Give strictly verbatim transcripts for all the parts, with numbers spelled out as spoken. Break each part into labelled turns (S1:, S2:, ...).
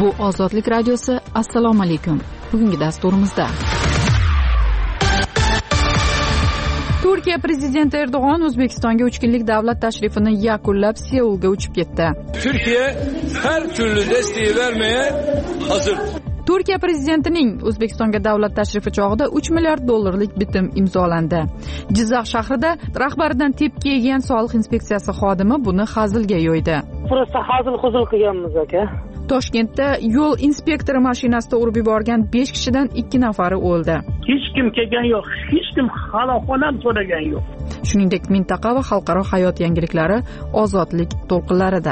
S1: Bu Ozodlik radiosi. Assalomu alaykum. Bugungi dasturimizda Turkiya prezidenti Erdo'g'on O'zbekistonga uch kunlik davlat tashrifini yakunlab Seulga uchib ketdi.
S2: Türkiye her türlü desteği vermeye hazır.
S1: Turkiya prezidentining O'zbekistonga davlat tashrifi chog'ida uch milliard dollarlik bitim imzolandi. Jizzax shahrida rahbaridan tepki yegan soliq inspeksiyasi xodimi buni hazilga yo'ydi.
S3: Prosta hazil-huzul qilganmiz aka.
S1: Toshkentda yo'l inspektori mashinasida urib yuborgan besh kishidan ikki nafari o'ldi.
S3: Hech kim kelgan yo'q, hech kim halok ham so'ragan yo'q.
S1: Shuningdek, mintaqa va xalqaro hayot yangiliklari Ozodlik to'lqinlarida.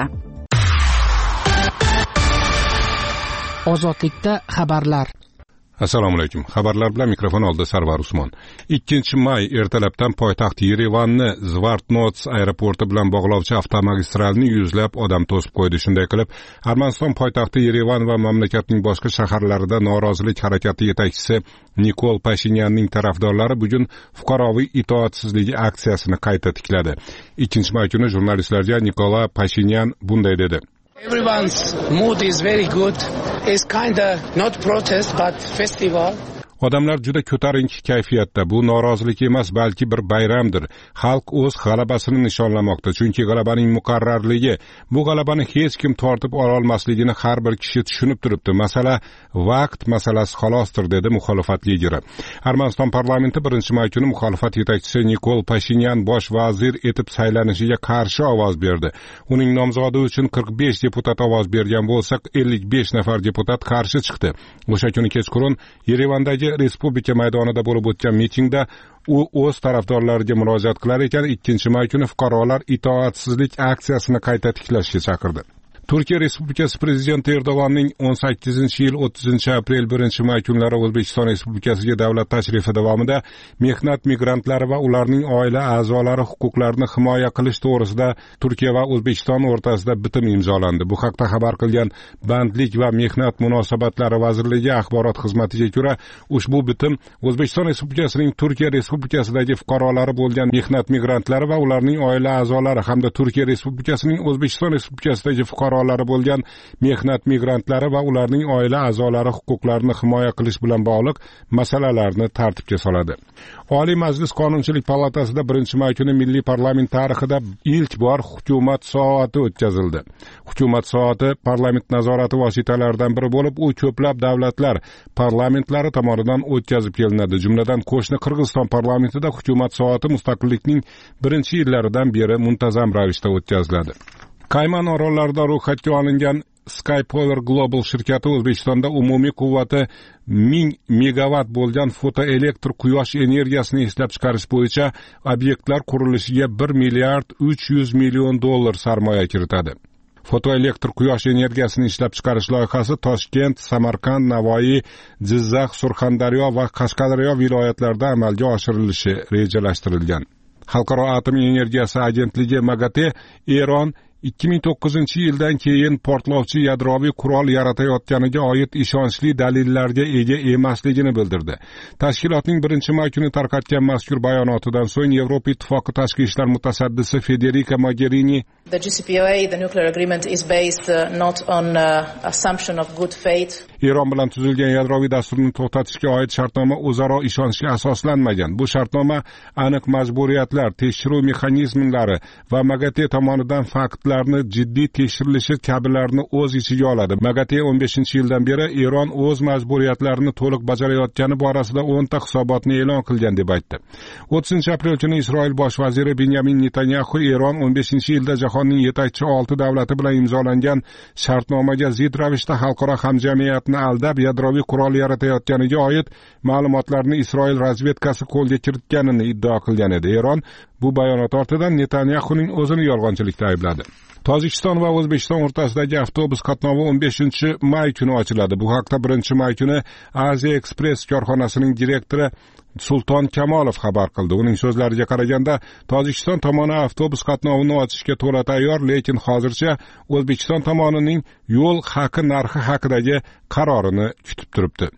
S4: Ozodlikda xabarlar.
S5: Assalomu alaykum. Xabarlar bilan mikrofon oldida Sarvar Usmon. ikkinchi may ertalabdan poytaxt Yerevanni Zvartnots aeroporti bilan bog'lovchi avtomagistralni yuzlab odam to'sib qo'ydi. Shunday qilib, Armaniston poytaxti Yerevan va mamlakatning boshqa shaharlarida norozilik harakati yetakchisi Nikol Pashinyanning tarafdorlari bugun fuqaroviy itoatsizligi aksiyasini qayta tikladi. ikkinchi may kuni jurnalistlarga Nikola Pashinyan bunday dedi:
S6: Everyone's mood is very good. It's kind of not protest but festival.
S5: Odamlar juda ko'tarinki kayfiyatda. Bu norozilik emas, balki bir bayramdir. Xalq o'z g'alabasini nishonlamoqda, chunki g'alabaning muqarrarligi, bu g'alabani hech kim tortib ola olmasligini har bir kishi tushunib turibdi. Masala vaqt masalasi xolosdir, dedi muxolifat lideri. Armaniston parlamenti birinchi may kuni muxolifat yetakchisi Nikol Pashinyan bosh vazir etib saylanishiga qarshi ovoz berdi. Uning nomzodi uchun qirq besh deputat ovoz bergan bo'lsa, ellik besh nafar deputat qarshi chiqdi. O'sha kuni kechqurun Yerevandagi Respublika maydonida bo'lib o'tgan mitingda u o'z tarafdorlariga murojaat qilar ekan, ikkinchi may kuni fuqarolar itoatsizlik aksiyasini qayta tiklashga chaqirdi. Turkiya Respublikasi prezidenti Erdo'g'onning o'n sakkizinchi yil o'ttizinchi aprel birinchi may kunlari O'zbekiston Respublikasiga davlat tashrifi davomida mehnat migrantlari va ularning oila a'zolari huquqlarini himoya qilish to'g'risida Turkiya va O'zbekiston o'rtasida bitim imzolandi. Bu haqda xabar qilgan Bandlik va mehnat munosabatlari vazirligi axborot xizmatiga ko'ra, ushbu bitim O'zbekiston Respublikasining Turkiya Respublikasidagi fuqarolari bo'lgan mehnat migrantlari va ularning oila a'zolari hamda Turkiya Respublikasining O'zbekiston Respublikasidagi fuqarolari bo'lgan mehnat migrantlari va ularning oila a'zolari huquqlarini himoya qilish bilan bog'liq masalalarni tartibga soladi. Oliy Majlis Qonunchilik palatasida birinchi may kuni Milliy parlament tarixida ilk bor hukumat soati o'tkazildi. Hukumat soati parlament nazorati vositalaridan biri bo'lib, u ko'plab davlatlar parlamentlari tomonidan o'tkazib kelinadi. Jumladan, qo'shni Qirg'iziston parlamentida hukumat soati mustaqillikning birinchi yillaridan beri muntazam ravishda o'tkaziladi. Kayman orollarida ro'yxatga olingan Skypower Global shirkati O'zbekistonda umumiy quvvati ming megawatt bo'lgan fotoelektr quyosh energiyasini ishlab chiqarish bo'yicha obyektlar qurilishiga bir milliard uch yuz million dollar sarmoya kiritadi. Fotoelektr quyosh energiyasini ishlab chiqarish loyihasi Toshkent, Samarqand, Navoiy, Jizzax, Surxondaryo va Qashqadaryo viloyatlarida amalga oshirilishi rejalashtirilgan. Xalqaro atom energiyasi agentligi MAGATE Eron ikki ming to'qqizinchi yildan keyin portlovchi yadroviy qurol yaratayotganiga oid ishonchli dalillarga ega emasligini bildirdi. Tashkilotning birinchi may kuni tarqatgan mazkur bayonotidan so'ng Yevropa Ittifoqi tashqi ishlar mutasaddisi Federica Mogherini
S7: The J C P O A, the nuclear agreement, is based uh, not on uh, assumption of good faith.
S5: Eron bilan tuzilgan yadroviy dasturni to'xtatishga oid shartnoma o'zaro ishonchga asoslanmagan. Bu shartnoma aniq majburiyatlar, tekshiruv mexanizmlari va MAGATE tomonidan faktlarni jiddiy tekshirilishi kabilarni o'z ichiga oladi. MAGATE o'n beshinchi yildan beri Eron o'z majburiyatlarini to'liq bajarayotgani borasida o'nta hisobotni e'lon qilgan deb aytdi. o'ttizinchi aprel kuni Isroil bosh vaziri Benyamin Netanyahu Eron o'n beshinchi yilda jahonning yetakchi olti davlati bilan imzolangan shartnomaga zid ravishda xalqaro hamjamiyatni aldab yadroviy qurol yaratayotganiga oid ma'lumotlarni Isroil razvedkasi qo'lga kiritganini iddao qilgan edi. Eron bu bayonot ortidan Netanyahuning o'zini yolg'onchilikda aybladi. Tojikiston va O'zbekiston o'rtasidagi avtobus qatnovi o'n beshinchi may kuni ochiladi. Bu haqda birinchi may kuni Aziya Express korxonasining direktori Sulton Kamolov xabar qildi. Uning so'zlariga qaraganda, Tojikiston tomoni avtobus qatnovini ochishga to'la tayyor, lekin hozircha O'zbekiston tomonining yo'l haqi narxi haqidagi qarorini kutib turibdi.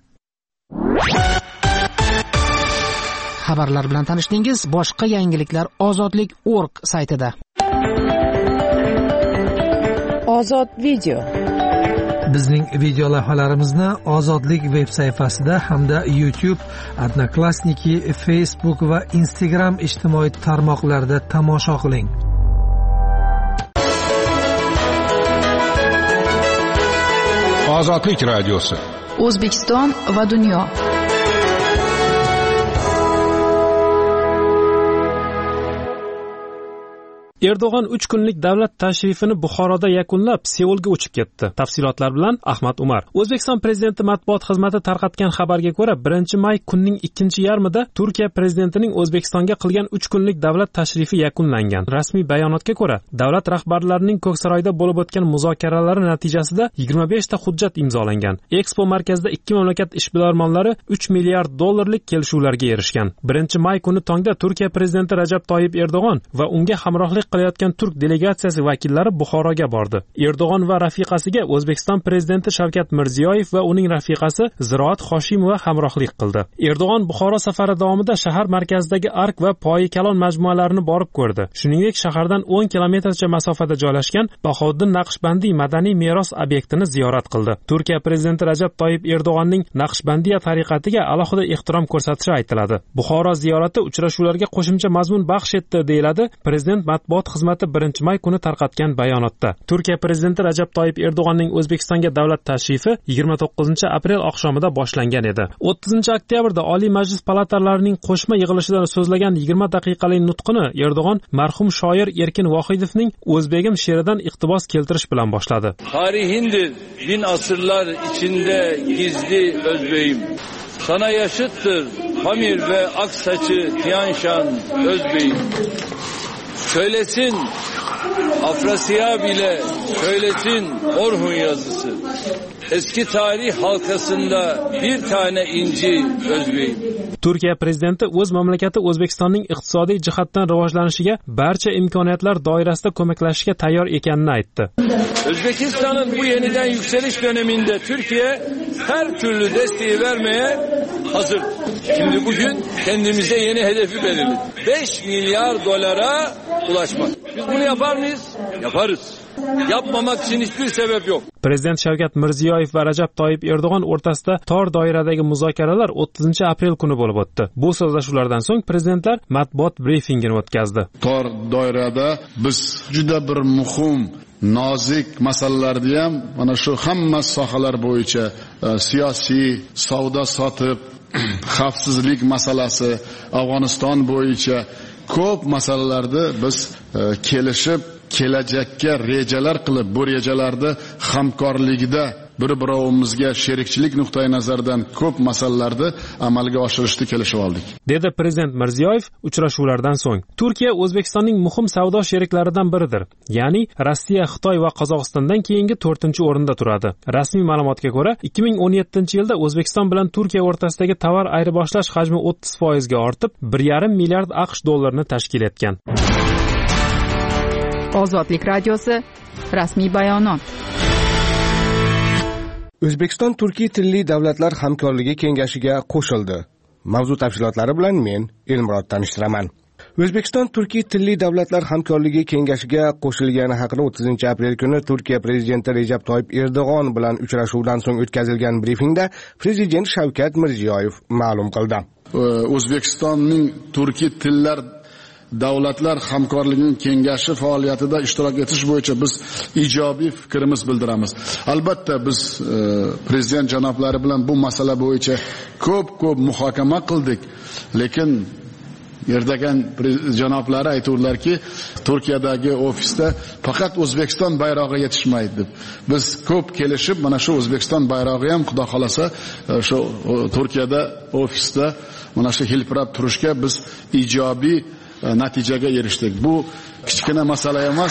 S4: Xabarlar bilan tanishdingiz. Boshqa yangiliklar ozodlik nokta org saytida.
S1: Ozod video.
S8: Bizning video lavhalarimizni Ozodlik veb sayfasida hamda YouTube, Odnoklassniki, Facebook va Instagram ijtimoiy tarmoqlarida tomosha qiling.
S5: Ozodlik radiosi.
S1: O'zbekiston va dunyo.
S9: Erdo'g'on uch kunlik davlat tashrifini Buxoroda yakunlab, Seulga uchib ketdi. Tafsilotlar bilan Ahmad Umar. O'zbekiston prezidenti matbuot xizmati tarqatgan xabarga ko'ra, birinchi may kunning ikkinchi yarmida Turkiya prezidentining O'zbekistonga qilgan uch kunlik davlat tashrifi yakunlangan. Rasmiy bayonotga ko'ra, davlat rahbarlarining Ko'ksaroyda bo'lib o'tgan muzokaralari natijasida yigirma besh ta hujjat imzolangan. Expo markazida ikki mamlakat ishbilarmonlari uch milliard dollarlik kelishuvlarga erishgan. birinchi may kuni tongda Turkiya prezidenti Rajab Toyyib Erdo'g'on va unga hamrohlik qilayotgan turk delegatsiyasi vakillari Buxoroga bordi. Erdo'g'on va rafiqasiga O'zbekiston prezidenti Shavkat Mirziyoyev va uning rafiqasi Ziroat Hoshimova hamrohlik qildi. Erdo'g'on Buxoro safari davomida shahar markazidagi Ark va Poyi Kalon majmualarini borib ko'rdi. Shuningdek, shahardan o'n kilometrcha masofada joylashgan Bahoddin Naqshbandiy madaniy meros obyektini ziyorat qildi. Turkiya prezidenti Rajab Toyyib Erdo'g'onning Naqshbandiya tariqatiga alohida ehtirom ko'rsatishi aytiladi. Buxoro ziyorati uchrashuvlarga qo'shimcha mazmun baxsh etdi, deyiladi prezident matbuot xizmati birinchi may kuni tarqatgan bayonotda. Turkiya prezidenti Rajab Toyyib Erdo'g'onning O'zbekistonga davlat tashrifi yigirma to'qqizinchi aprel oqshomida boshlangan edi. o'ttizinchi oktyabrda Oliy Majlis palatalarining qo'shma yig'ilishida so'zlagan yigirma daqiqalik nutqini Erdo'g'on marhum shoir Erkin Vohidovning O'zbegim she'ridan iqtibos keltirish bilan boshladi.
S2: Tarihindir bin asırlar içinde gizli özbeyim. Sana yaşıttır Pamir ve Aksaçı Tiyanşan özbeyim. Söylesin Afrasiyab ile söylesin Orhun yazısı. Eski tarih halkasında bir tane inci özbeyim.
S9: Turkiya prezidenti o'z mamlakati O'zbekistonning iqtisodiy jihatdan rivojlanishiga barcha imkoniyatlar doirasida ko'maklashishga tayyor ekanini aytdi.
S2: Özbekistan'ın bu yeniden yükseliş döneminde Türkiye her türlü desteği vermeye hazır. Şimdi bugün kendimize yeni hedefi belirledik. beş milyar dolara ulaşmak. Biz bunu yapar mıyız? Yaparız. Yapmamak için hiçbir sebep yok.
S9: Prezident Shavkat Mirziyoyev va Rajab Toyyib Erdo'g'on o'rtasida tor doiradagi muzokaralar o'ttizinchi aprel kuni bo'lib o'tdi. Bu so'zlashuvlardan so'ng prezidentlar matbuot brifingini o'tkazdi.
S10: Tor doirada biz juda bir muhim nozik masalalarni ham mana shu hamma sohalar bo'yicha siyosiy, savdo sotiq, xavfsizlik masalasi, Afg'oniston bo'yicha ko'p masalalarda biz kelishib kelajakka rejalar qilib, bu rejalarni hamkorlikda bir-birovimizga sherikchilik nuqtai nazaridan ko'p masalalarni amalga oshirishni kelishib oldik,
S9: dedi prezident Mirziyoyev uchrashuvlardan so'ng. Turkiya O'zbekistonning muhim savdo sheriklaridan biridir. Ya'ni Rossiya, Xitoy va Qozog'istondan keyingi to'rtinchi o'rinda turadi. Rasmiy ma'lumotga ko'ra, ikki ming o'n yettinchi yilda O'zbekiston bilan Turkiya o'rtasidagi tovar ayirboshlash hajmi o'ttiz foizga ortib, bir yarim milliard AQSh dollarini tashkil etgan.
S1: Ozodlik radiosi rasmiy bayonot.
S11: O'zbekiston Turkiy tilli davlatlar hamkorligi kengashiga qo'shildi. Mavzu tafsilotlari bilan men Elmurod tanishtiraman. O'zbekiston Turkiy tilli davlatlar hamkorligi kengashiga qo'shilgani haqida o'ttizinchi aprel kuni Turkiya prezidenti Rajab Toyyib Erdo'g'on bilan uchrashuvdan so'ng o'tkazilgan brifingda prezident Shavkat Mirziyoyev ma'lum qildi.
S10: O'zbekistonning Turkiy tillar davlatlar hamkorligining kengashi faoliyatida ishtirok etish bo'yicha biz ijobiy fikrimiz bildiramiz. Albatta biz e, prezident janoblari bilan bu masala bo'yicha ko'p-ko'p muhokama qildik, lekin Erdo'g'on janoblari aytdilarki, Turkiyadagi ofisda faqat O'zbekiston bayrog'i yetishmaydi deb. Biz ko'p kelishib, mana shu O'zbekiston bayrog'i ham xudo xolasa shu Turkiyada ofisda mana shu hilpirab turishga biz ijobiy natijaga erishdik. Bu kichkina masala emas.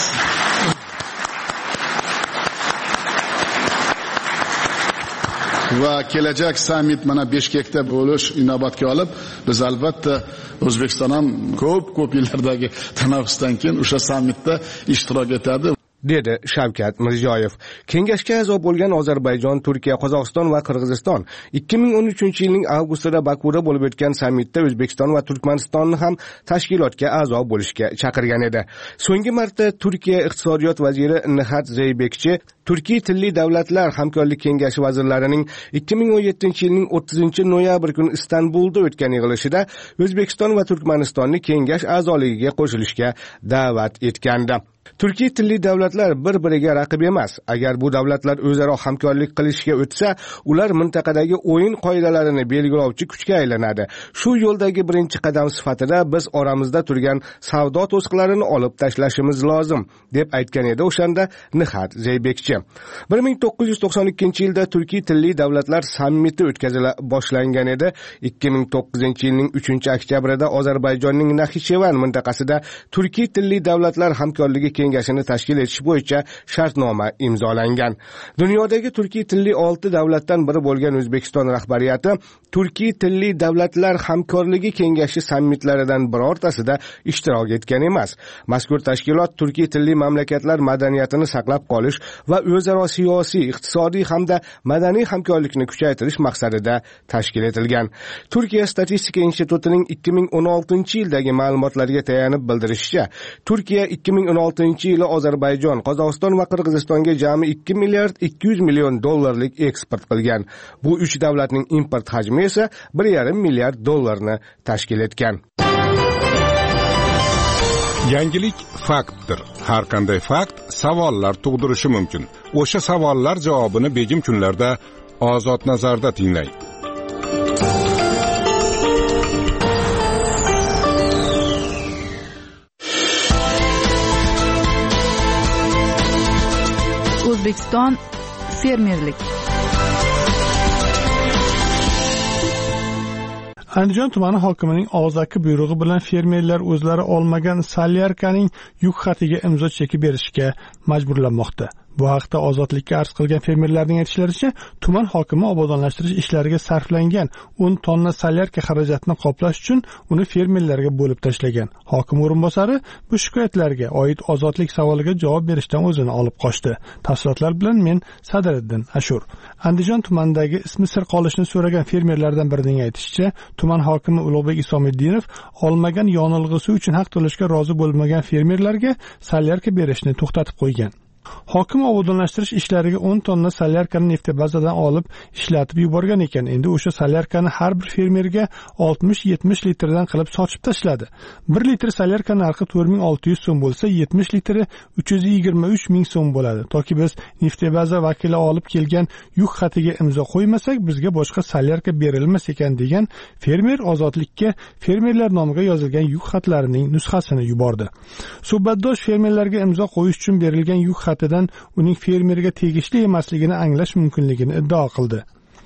S10: Va kelajak summit mana Bishkekda bo'lish inobatga olib, biz albatta O'zbekiston ham ko'p ko'p yillardagi tanaffusdan keyin o'sha sammitda ishtirok etadi,
S11: dedi Shavkat Mirziyoyev. Kengashga a'zo bo'lgan Ozarbayjon, Turkiya, Qozog'iston va Qirg'iziston ikki ming o'n uchinchi yilning avgustida Bakuda bo'lib o'tgan sammitda O'zbekiston va Turkmanistonni ham tashkilotga a'zo bo'lishga chaqirgan edi. So'nggi marta Turkiya iqtisodiyot vaziri Nihat Zeybekchi Turkiy tilli davlatlar hamkorlik kengashi vazirlarining ikki ming o'n yettinchi yilning o'ttizinchi noyabr kuni Istanbulda o'tgan yig'ilishida O'zbekiston va Turkmanistonni kengash a'zoligiga qo'shilishga da'vat etgandi. Turkiy tilli davlatlar bir-biriga raqib emas. Agar bu davlatlar o'zaro hamkorlik qilishga o'tsa, ular mintaqadagi o'yin qoidalarini belgilovchi kuchga aylanadi. Shu yo'ldagi birinchi qadam sifatida biz oramizda turgan savdo to'siqlarini olib tashlashimiz lozim, deb aytgan edi o'shanda Nihat Zeybekchi. bir ming to'qqiz yuz to'qson ikkinchi yilda Turkiy tilli davlatlar sammiti o'tkazila boshlangan edi. ikki ming to'qqizinchi yilning uchinchi oktyabrida Ozarbayjonning Naxchivan mintaqasida Turkiy tilli davlatlar hamkorligi kengashini tashkil etish bo'yicha shartnoma imzolangan. Dunyodagi turkiy tilli olti davlatdan biri bo'lgan O'zbekiston rahbariyati Turkiy tilli davlatlar hamkorligi kengashi sammitlaridan birortasida ishtirok etgan emas. Mazkur tashkilot turkiy tilli mamlakatlar madaniyatini saqlab qolish va o'zaro siyosiy, iqtisodiy hamda madaniy hamkorlikni kuchaytirish maqsadida tashkil etilgan. Turkiya statistika institutining ikki ming o'n oltinchi yildagi ma'lumotlarga tayanib bildirishicha, Turkiya ikki ming o'n oltinchi yili Ozarbayjon, Qozog'iston va Qirg'izistonga jami ikki milliard ikki yuz million dollarlik eksport qilgan. Bu uch davlatning import hajmi esa bir yarim milliard dollarni tashkil etgan.
S5: Yangilik faktdir. Har qanday fakt savollar tug'dirishi mumkin. O'sha savollar javobini begim kunlarda Ozod nazarda tinglang.
S1: O'zbekiston fermerlik.
S12: Andijon tumani hokimining og'zaki buyrug'i bilan fermerlar o'zlari olmagan solyarkaning yuk xatiga imzo chekib berishga majburlanmoqda. Bu haqda Ozodlikka arz qilgan fermerlarning aytishlaricha, tuman hokimi obodonlashtirish ishlariga sarflangan o'n tonna solyarka xarajatini qoplash uchun uni fermerlarga bo'lib tashlagan. Hokim o'rinbosari bu shikoyatlarga oid Ozodlik savoliga javob berishdan o'zini olib qochdi. Tafsilotlar bilan men Sadriddin Ashur. Andijon tumanidagi ismi sir qolishni so'ragan fermerlardan birining aytishicha, tuman hokimi Ulug'bek Isomiddinov olmagan yonilg'isi uchun haq to'lashga rozi bo'lmagan fermerlarga solyarka berishni to'xtatib qo'ygan. Hokim obodonlashtirish ishlariga o'n tonna solyarkani neftebazadan olib ishlatib yuborgan ekan. Endi o'sha solyarkani har bir fermerga oltmish yetmish litrdan qilib sochib tashladi. bir litr solyarka narxi to'rt ming olti yuz so'm bo'lsa, yetmish litri uch yuz yigirma uch ming so'm bo'ladi. Toki biz neftebaza vakili olib kelgan yuk xatiga imzo qo'ymasak, bizga boshqa solyarka berilmas ekan degan fermer Ozodlikka fermerlar nomiga yozilgan yuk xatlarining nusxasini yubordi. Suhbatdosh fermerlarga imzo qo'yish uchun berilgan yuk xatidan uning fermerga tegishli emasligini anglash mumkinligini iddao qildi.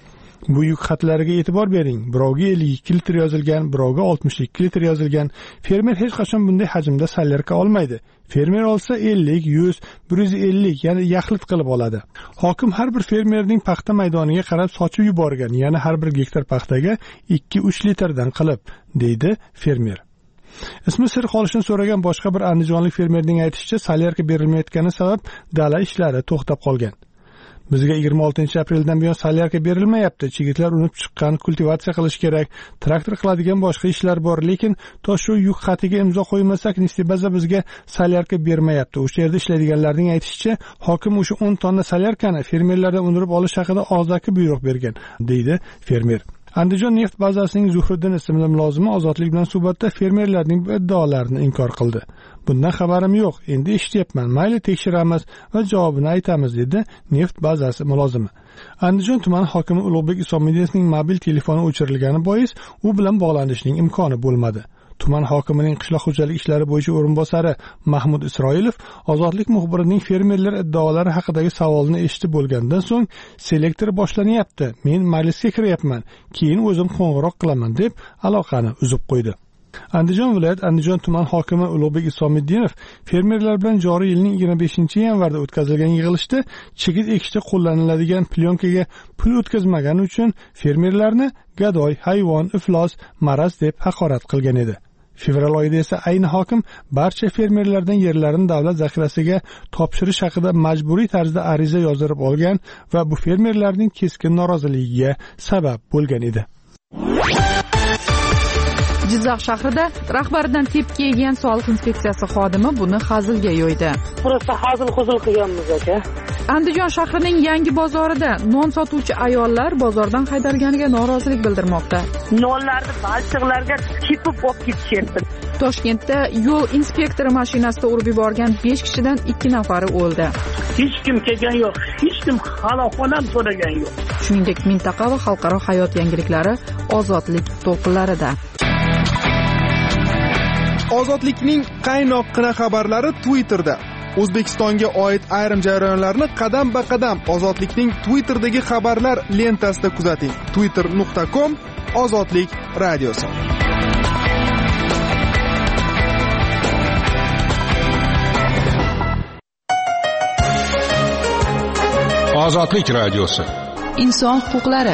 S12: Bu yuk xatlariga e'tibor bering. Birovga ellik ikki litr yozilgan, birovga oltmish ikki litr yozilgan. Fermer hech qachon bunday hajmda solyarka olmaydi. Fermer olsa ellik, yuz, bir yuz ellik, ya'ni yaxlit qilib oladi. Hokim har bir fermerning paxta maydoniga qarab sochib yuborgan, ya'ni har bir gektar paxtaga ikki uch litrdan qilib, deydi fermer. Ismi sir qolishini so'ragan boshqa bir andijonlik fermerning aytishicha, solyarka berilmayotgani sabab dala ishlari to'xtab qolgan. Bizga yigirma oltinchi apreldan buyon solyarka berilmayapti. Chigitlar unib chiqqan, kultivatsiya qilish kerak, traktor qiladigan boshqa ishlar bor, lekin to shu yuk xatiga imzo qo'ymasak, neftebaza bizga solyarka bermayapti. O'sha yerda ishlaydiganlarning aytishicha, hokim o'sha o'n tonna solyarkani fermerlardan undirib olish haqida og'zaki buyruq bergan, deydi fermer. Andijon neft bazasining Zuhriddin ismli mulozimi Ozodlik bilan suhbatda fermerlarning bu iddaolarini inkor qildi. Bundan xabarim yo'q, endi eshityapman, mayli tekshiramiz va javobini aytamiz, dedi neft bazasi mulozimi. Andijon tumani hokimi Ulug'bek Isomiddinovning mobil telefoni o'chirilgani bois u bilan bog'lanishning imkoni bo'lmadi. Tuman hokimining qishloq xo'jalik ishlari bo'yicha o'rinbosari Mahmud Isroilov Ozodlik muxbirining fermerlar iddaolari haqidagi savolini eshitib bo'lgandan so'ng selektor boshlanyapti, men majlisga kiryapman, keyin o'zim qo'ng'iroq qilaman deb aloqani uzib qo'ydi. Andijon viloyat Andijon tuman hokimi Ulug'bek Isomiddinov fermerlar bilan joriy yilning yigirma beshinchi yanvarda o'tkazilgan yig'ilishda chigit ekishda qo'llaniladigan plyonkaga pul o'tkazmagani uchun fermerlarni gadoy, hayvon, iflos, maraz deb haqorat qilgan edi. Fevral oyida esa ayni hokim barcha fermerlardan yerlarini davlat zaxirasiga topshirish haqida majburiy tarzda ariza yozdirib olgan va bu fermerlarning keskin noroziligiga sabab bo'lgan edi.
S1: Jizzax shahrida rahbaridan tepki yegan soliq inspeksiyasi xodimi buni hazilga yo'ydi.
S3: Prosta hazil-huzul qilganmiz aka.
S1: Andijon shahrining yangi bozorida non sotuvchi ayollar bozordan haydalganiga norozilik bildirmoqda.
S3: Nonlarni balchiqlarga kepib olib ketishyapti.
S1: Toshkentda yo'l inspektori mashinasida urib yuborgan besh kishidan ikki nafari o'ldi.
S3: Hech kim kelgan yo'q, hech kim halokatni ham so'ragan yo'q.
S1: Shuningdek, mintaqa va xalqaro hayot yangiliklari ozodlik to'lqinlarida.
S13: Ozodlikning qaynoqqina xabarlari Twitterda. O'zbekistonga oid ayrim jarayonlarni qadam-ba-qadam Ozodlikning Twitterdagi xabarlar lentasida kuzating. twitter nuqta com Ozodlik radiosi.
S5: Ozodlik radiosi.
S1: Inson huquqlari.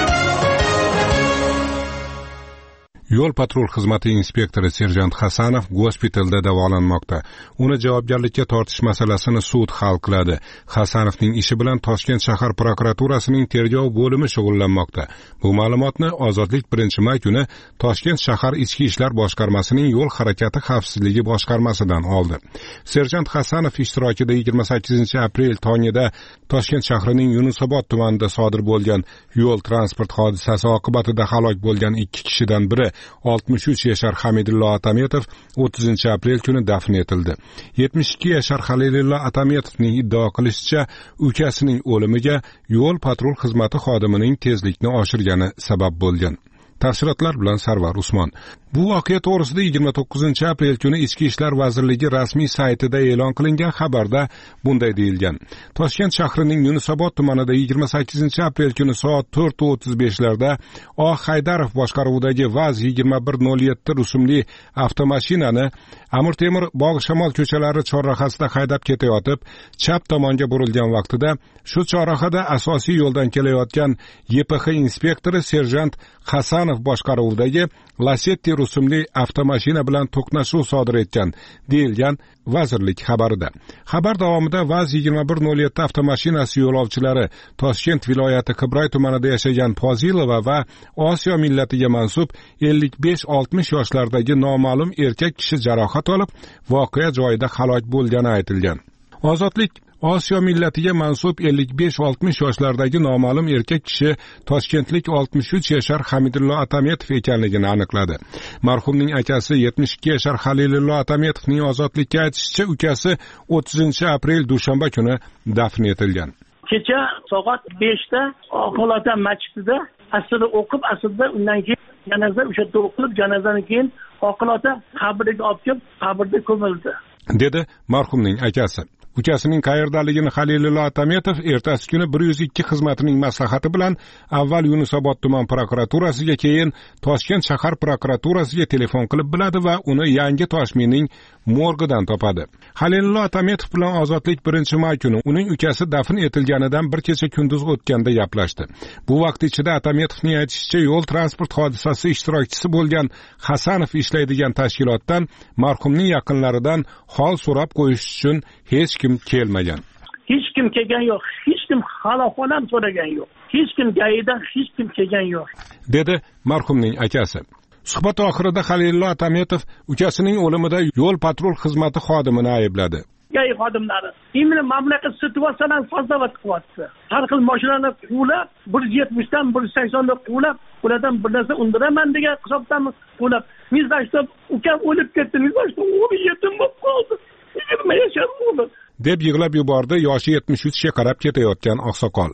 S5: Yo'l patrul xizmati inspektori serjant Hasanov gospitalda davolanmoqda. Uni javobgarlikka tortish masalasini sud hal qiladi. Hasanovning ishi bilan Toshkent shahar prokuraturasining tergov bo'limi shug'ullanmoqda. Bu ma'lumotni Ozodlik birinchi may kuni Toshkent shahar ichki ishlar boshqarmasining yo'l harakati xavfsizligi boshqarmasidan oldi. Serjant Hasanov ishtirokida yigirma sakkizinchi aprel tongida Toshkent shahrining Yunusobod tumanida sodir bo'lgan yo'l transport hodisasi oqibatida halok bo'lgan ikki kishidan biri oltmish uch yashar Hamidullo Atametov o'ttizinchi aprel kuni dafn etildi. yetmish ikki yashar Halilullo Atametovning iddao qilishicha, ukasining o'limiga yo'l patrul xizmati xodimining tezlikni oshirgani sabab bo'lgan. Tafsilotlar bilan Sarvar Usmon. Bu voqea to'g'risida yigirma to'qqizinchi aprel kuni Ichki ishlar vazirligi rasmiy saytida e'lon qilingan xabarda bunday deyilgan. Toshkent shahrining Yunusobod tumanida yigirma sakkizinchi aprel kuni soat to'rt o'ttiz besh larda O. Haydarov boshqaruvidagi Vaz yigirma bir nol yetti rusumli avtomashinani Amir Temur Bog' Shamol ko'chalari chorrahasida haydab ketayotib, chap tomonga burilgan vaqtida shu chorrahada asosiy yo'ldan kelayotgan Y P X inspektori serjant Hasanov boshqaruvidagi Lasetti rusumli avtomashina bilan to'qnashuv sodir etgan, deyilgan vazirlik xabarida. Xabar davomida Vaz yigirma bir nol yetti avtomashinasi yo'lovchilari Toshkent viloyati Qibray tumanida yashagan Pozilova va Osiyo millatiga mansub ellik besh oltmish yoshlardagi noma'lum erkak kishi jarohat olib, voqea joyida halok bo'lgani aytilgan. Ozodlik Osiyo millatiga mansub ellik besh oltmish yoshlardagi noma'lum erkak kishi toshkentlik oltmish uch yashar Hamidullo Atametov ekanligini aniqladi. Marhumning akasi yetmish ikki yashar Halilullo Atametovning Ozodlikka aytishicha, ukasi o'ttizinchi aprel dushanba kuni dafn etilgan.
S3: Kecha soat beshda Oqolota masjidida asrni o'qib, asrda undan keyin janoza o'sha o'qilib, janozadan keyin Oqolota qabriga olib kelib, qabrda ko'mildi,
S5: dedi marhumning akasi. Ukasining qayerdaligini Halilullo Atametov ertasi kuni bir yuz ikki xizmatining maslahati bilan avval Yunusobod tuman prokuraturasiga, keyin Toshkent shahar prokuraturasiga telefon qilib biladi va uni Yangi Toshminning morgidan topadi. Halilullo Atametov bilan Ozodlik birinchi may kuni uning ukasi dafn etilganidan bir kecha kunduz o'tganda gaplashdi. Bu vaqt ichida Atametovning aytishicha, yo'l transport hodisasi ishtirokchisi bo'lgan Hasanov ishlaydigan tashkilotdan marhumning yaqinlaridan hol so'rab qo'yish uchun hech kim kelmagan.
S3: Hech kim kelgan yo'q, hech kim halokatni ham so'ragan yo'q. Hech kim gayidan hech kim kelgan yo'q, dedi
S5: marhumning akasi. Suhbat oxirida Halilullo Atametov ukasining o'limida yo'l patrul xizmati xodimini aybladi.
S3: Gay xodimlari imli mamlakat situatsiyadan fazolat qilyapti. Har xil mashinalar quvlab, bir yuz yetmishdan bir yuz saksonga quvlab, ulardan bir narsa undiraman degan hisobdan quvlab, mizashda ukam o'lib ketdi, mizashda o'g'li yetim bo'lib qoldi. yigirma yashar o'g'li,
S5: deb yig'lab yubordi yoshi yetmish uchga qarab ketayotgan oqsoqol.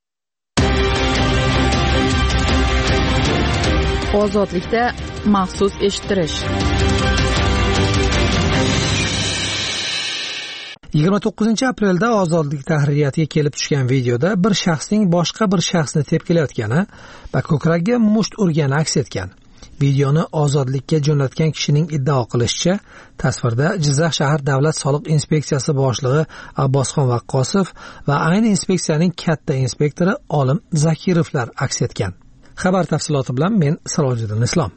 S1: Ozodlikda maxsus eshittirish.
S8: yigirma to'qqizinchi aprelda Ozodlik tahririyatiga kelib tushgan videoda bir shaxsning boshqa bir shaxsni tepkilayotgani va ko'kragiga musht urgani aks etgan. Videoni Ozodlikka jo'natgan kishining iddao qilishicha, tasvirda Jizzax shahar davlat soliq inspeksiyasi boshlig'i Abbosxon Vaqqosov va ayni inspeksiyaning katta inspektori Olim Zakirovlar aks etgan. Xabar tafsiloti bilan men Sirojiddin Islom.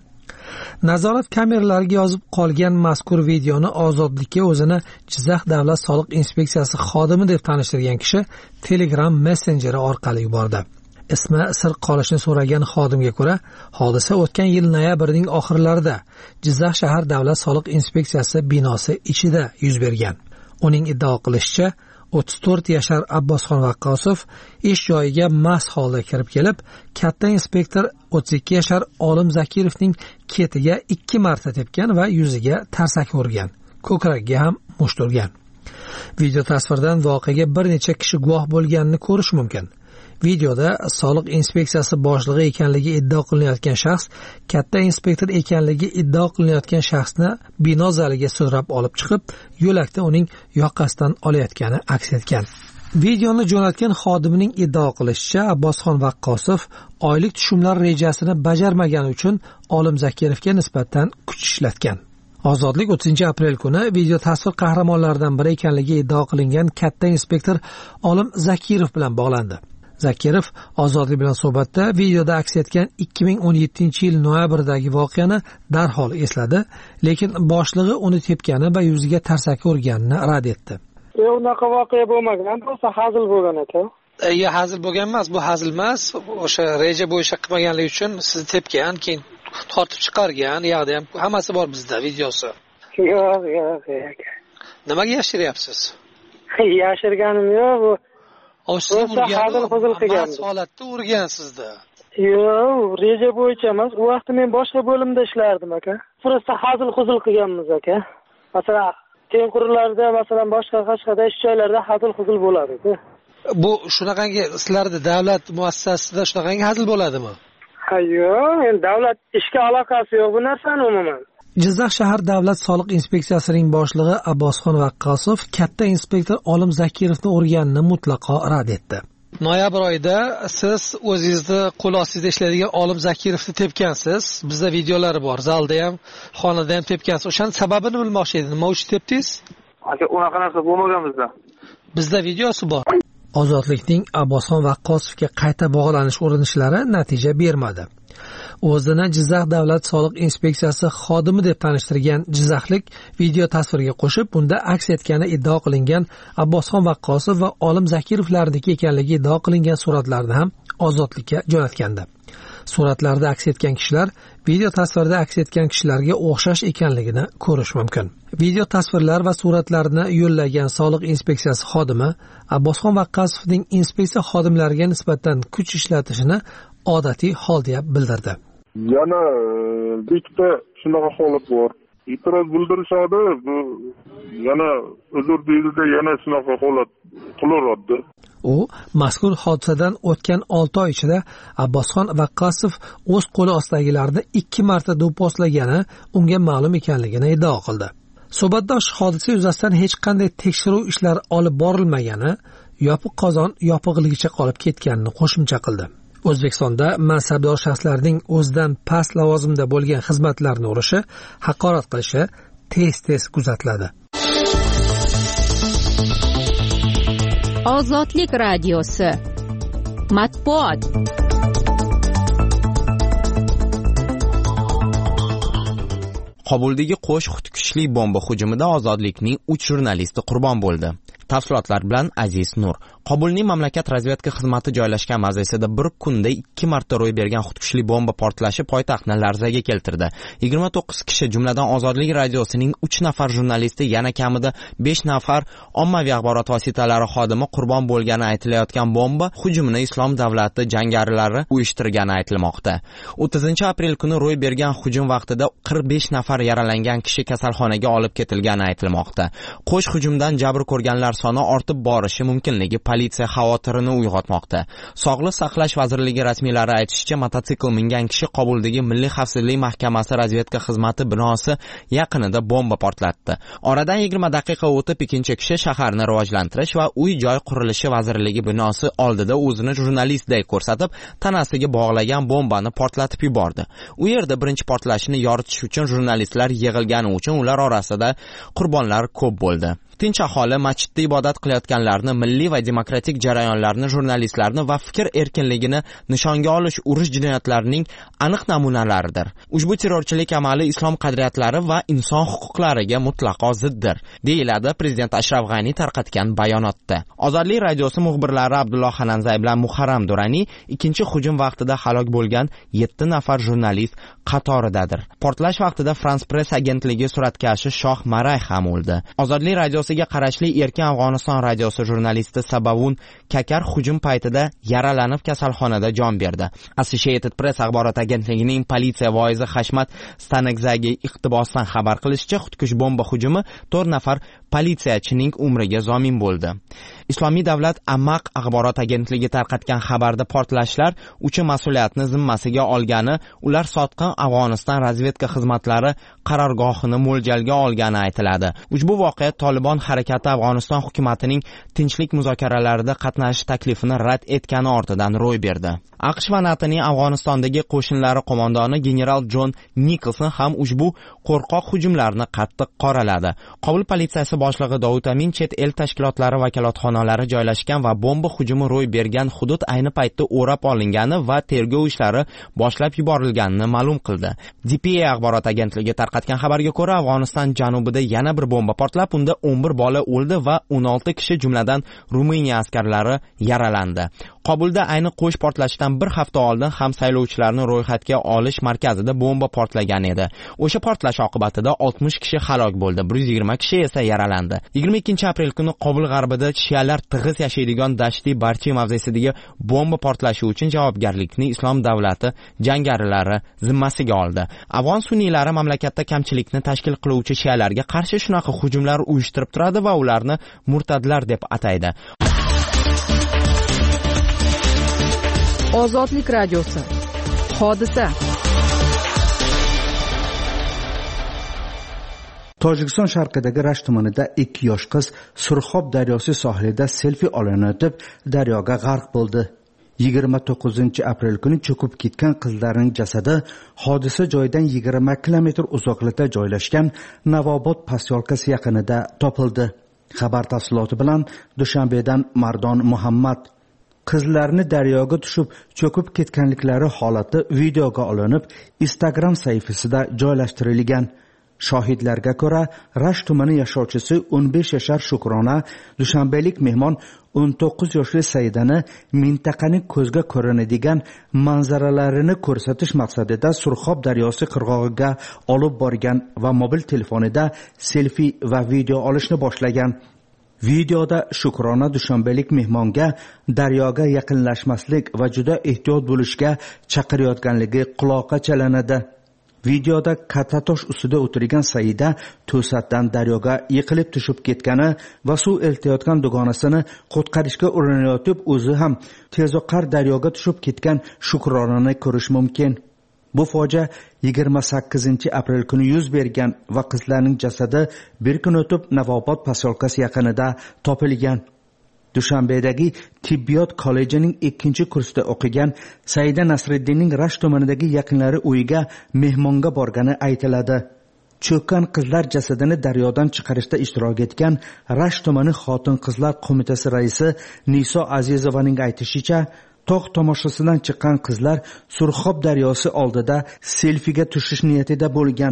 S8: Nazorat kameralariga yozib qolgan mazkur videoni Ozodlikka o'zini Jizzax davlat soliq inspeksiyasi xodimi deb tanishtirgan kishi Telegram messenjeri orqali yubordi. Ismi sir qolishini so'ragan xodimga ko'ra, hodisa o'tgan yil noyabrning oxirlarida Jizzax shahar davlat soliq inspeksiyasi binosi ichida yuz bergan. Uning iddao qilishicha, o'ttiz to'rt yashar Abbosxon Vaqqosov ish joyiga mast holda kirib kelib, katta inspektor o'ttiz ikki yashar Olim Zakirovning ketiga ikki marta tepgan va yuziga tarsaki urgan. Ko'kragiga ham musht urgan. Video tasvirdan voqeaga bir necha kishi guvoh bo'lganini ko'rish mumkin. Videoda soliq inspeksiyasi boshlig'i ekanligi iddao qilinayotgan shaxs katta inspektor ekanligi iddao qilinayotgan shaxsni bino zaliga sudrab olib chiqib, yo'lakda uning yoqasidan olayotgani aks etgan. Videoni jo'natgan xodimning iddao qilishicha, Abbosxon Vaqqosov oylik tushumlar rejasini bajarmagani uchun Olim Zakirovga nisbatan kuch ishlatgan. Ozodlik o'ttizinchi aprel kuni video tasvir qahramonlaridan biri ekanligi iddao qilingan katta inspektor Olim Zakirov bilan bog'landi. Zakirov Ozodlik bilan suhbatda videoda aks etgan ikki ming o'n yettinchi yil noyabrdagi voqeani darhol esladi, lekin boshlig'i uni tepgani va yuziga tarsaki urganini rad etdi.
S14: "Yo'q, unaqa voqea bo'lmagan, bo'lsa hazil bo'lgan ekan."
S15: "Yo'q, hazil bo'lgan emas, bu hazil emas. O'sha reja bo'yicha qilmaganligi uchun sizni tepgan, keyin tortib chiqargan, yo'qda ham hammasi bor bizda videosi."
S14: "Yo'q, yo'q, yo'q."
S15: "Nimaga yashiryapsiz?"
S14: "Yashirganim yo'q, bu
S15: O'sha urgan holatda urgan sizda."
S14: "Yo'q, reja bo'yicha emas. U vaqtda men boshqa bo'limda ishlardim aka. Просто hazil-huzul qilganmiz aka. Masalan, tengqurlarda, masalan, boshqa qashqada ish joylarda hazil-huzul bo'ladi-ku."
S15: "Bu shunaqangi sizlarda davlat muassasasida shunaqangi hazil bo'ladimi?"
S14: "Ha, yo'q, men davlat ishga aloqasi yo'q bu narsani umuman."
S8: Jizzax shahar davlat soliq inspeksiyasining boshlig'i Abbosxon Vaqqosov katta inspektor Olim Zakirovni urganini mutlaqo rad etdi.
S15: Noyabr oyida siz o'zingizni qo'l ostida ishlaydigan Olim Zakirovni tepgansiz. Bizda videolari bor. Zalda ham, xonada ham tepgansiz. O'shaning sababini bilmoqchi edim. Nima uchun tepdingiz?
S14: Aka, unaqa narsa bo'lmagan bizda.
S15: Bizda videosi bor.
S8: Ozodlikning Abbosxon Vaqqosovga qayta bog'lanish urinishlari natija bermadi. O'zini Jizzax davlat soliq inspeksiyasi xodimi deb tanishtirgan jizzaxlik video tasvirga qo'shib, bunda aks etgani iddao qilingan Abbosxon Vaqqosov va Olim Zakirovlarniki ekanligi iddao qilingan suratlarni ham Ozodlikka jo'natgandi. Suratlarda aks etgan kishilar video tasvirda aks etgan kishilarga o'xshash ekanligini ko'rish mumkin. Video tasvirlar va suratlarni yo'llagan soliq inspeksiyasi xodimi Abbosxon Vaqqosovning inspeksiya xodimlariga nisbatan kuch ishlatishini odatiy hol deb bildirdi.
S16: Yana bitta shunaqa holat bor. E'tiroz bildirishadi, bu yana uzr deyildi, yana shunaqa holat qilaveradi.
S8: U mazkur hodisadan o'tgan olti oy ichida Abbosxon Vaqqosov o'z qo'li ostidagilarni ikki marta do'pposlagani unga ma'lum ekanligini iddao qildi. Suhbatdosh hodisa yuzasidan hech qanday tekshiruv ishlari olib borilmagani, yopiq qozon yopiqligicha qolib ketganini qo'shimcha qildi. O'zbekistonda mansabdor shaxslarning o'zidan past lavozimda bo'lgan xizmatlarni urishi, haqorat qilishi tez-tez kuzatiladi.
S17: Ozodlik radiosi. Matbuot.
S18: Qobuldagi qo'sh xudkushli bomba hujumida Ozodlikning uch jurnalisti qurbon bo'ldi. Tafsilotlar bilan Aziz Nur. Qobulning mamlakat razvedka xizmati joylashgan mavzesida bir kunda ikki marta ro'y bergan xudkushli bomba portlashi poytaxtni larzaga keltirdi. yigirma to'qqiz kishi, jumladan Ozodlik radiosining uch nafar jurnalisti, yana kamida besh nafar ommaviy axborot vositalari xodimi qurbon bo'lgani aytilayotgan bomba hujumini Islom davlati jangarilari uyushtirgani aytilmoqda. o'ttizinchi aprel kuni ro'y bergan hujum vaqtida qirq besh nafar yaralangan kishi kasalxonaga olib ketilgani aytilmoqda. Qo'sh hujumdan jabr ko'rganlar soni ortib borishi mumkinligi politsiya xavotirini uyg'otmoqda. Sog'liqni saqlash vazirligi rasmiylari aytishicha, mototsikl mingan kishi Qobuldagi Milliy xavfsizlik mahkamasi razvedka xizmati binosi yaqinida bomba portlatdi. Oradan yigirma daqiqa o'tib ikkinchi kishi shaharni rivojlantirish va uy-joy qurilishi vazirligi binosi oldida o'zini jurnalistday ko'rsatib, tanasiga bog'lagan bombani portlatib yubordi. U yerda birinchi portlashni yoritish uchun jurnalistlar yig'ilgani uchun ular orasida qurbonlar ko'p bo'ldi. tinch aholi masjidda ibodat qilayotganlarni, milliy va demokratik jarayonlarni, jurnalistlarni va fikr erkinligini nishonga olish urush jinoyatlarining aniq namunalaridir. Ushbu terrorchilik amali islom qadriyatlari va inson huquqlariga mutlaqo ziddir, deyiladi prezident Ashraf G'ani tarqatgan bayonotda. Ozodlik radiosi muxbirlari Abdulloh Xananzay bilan Muharram Durani ikkinchi hujum vaqtida halok bo'lgan yetti nafar jurnalist qatoridadir. Portlash vaqtida France Press agentligi suratkashi Shoh Maray ham o'ldi. Ozodlik radiosiga qarashli Erkin Afg'oniston radiosi jurnalisti Sabavun Kakar hujum paytida yaralanib kasalxonada jon berdi. Associated Press axborot agentligining politsiya voizi Hashmat Stanekzagi iqtibosdan xabar qilishicha, xudkush bomba hujumi to'rt nafar politsiyachining umriga zomin bo'ldi. Islomiy davlat Amaq axborot agentligi tarqatgan xabarda portlashlar uch mas'uliyatni zimmasiga olgani, ular sotqin Afg'oniston razvedka xizmatlari qarorgohini mo'ljalga olgani aytiladi. Ushbu voqea Tolibon harakati Afg'oniston hukumatining tinchlik muzokaralarida qatnashish taklifini rad etgani ortidan ro'y berdi. AQSh va NATOning Afg'onistondagi qo'shinlari qo'mondoni general Jon Nikolson ham ushbu qo'rqoq hujumlarni qattiq qoraladi. Qobul politsiyasi boshlig'i Dovud Amin chet el tashkilotlari vakolatxonalari joylashgan va bomba hujumi ro'y bergan hudud ayni paytda o'rab olingani va tergov ishlari boshlab yuborilganini ma'lum qildi. D P A axborot agentligi tarqatgan xabarga ko'ra, Afg'oniston janubida yana bir bomba portlab, unda o'n bir bola o'ldi va o'n olti kishi, jumladan Ruminiya askarlari yaralandi. Qobulda ayni qo'sh portlashdan bir hafta oldin ham saylovchilarni ro'yxatga olish markazida bomba portlagan edi. O'sha portlash oqibatida oltmish kishi halok bo'ldi, bir yuz yigirma kishi esa yaralandi. yigirma ikkinchi aprel kuni Qobul g'arbida shialar tig'iz yashaydigan Dashti Barchi mavzesidagi bomba portlashi uchun javobgarlikni Islom davlati jangarilari zimmasiga oldi. Afg'on sunniylari mamlakatda kamchilikni tashkil qiluvchi shialarga qarshi shunaqa hujumlar uyushtirib turadi va ularni murtadlar deb ataydi.
S1: Ozodlik radiosi. Hodisa.
S19: Tojikiston sharqidagi Rashk tumanida ikki yosh qiz Surxob daryosi sohilida selfi olinayotib daryoga g'arq bo'ldi. yigirma to'qqizinchi aprel kuni cho'kib ketgan qizlarning jasadi hodisa joyidan yigirma kilometr uzoqlikda joylashgan Navobod posyolkasi yaqinida topildi. Xabar tafsiloti bilan Dushanbedan Mardon Muhammad. Qizlarni daryoga tushib cho'kib ketganliklari holati videoga olinib, Instagram sahifasida joylashtirilgan. Shohidlarga ko'ra, Rashk tumani yashovchisi o'n besh yashar Shukrona dushanbelik mehmon o'n to'qqiz yoshli Saidani mintaqaning ko'zga ko'rinadigan manzaralarini ko'rsatish maqsadida Surxob daryosi qirg'og'iga olib borgan va mobil telefonida selfi va video olishni boshlagan. Videoda Shukrona dushanbelik mehmonga daryoga yaqinlashmaslik va juda ehtiyot bo'lishga chaqirayotganligi quloqqa chalinadi. Videoda katatosh ustida o'tirgan Saida to'satdan daryoga yiqilib tushib ketgani va suv eltayotgan dugonasini qutqarishga urinayotib o'zi ham tezoqar daryoga tushib ketgan Shukronani ko'rish mumkin. Bu fojia yigirma sakkizinchi aprel kuni yuz bergan va qizlarning jasadi bir kun o'tib Navobod posyolkasi yaqinida topilgan. Dushanbedagi tibbiyot kollejining ikkinchi kursida o'qigan Saida Nasriddinning Rashk tumanidagi yaqinlari uyiga mehmonga borgani aytiladi. Cho'kkan qizlar jasadini daryodan chiqarishda ishtirok etgan Rashk tumani xotin-qizlar qo'mitasi raisi Niso Azizovaning aytishicha, tog' tomoshasidan chiqqan qizlar Surxob daryosi oldida selfiga tushish niyatida bo'lgan.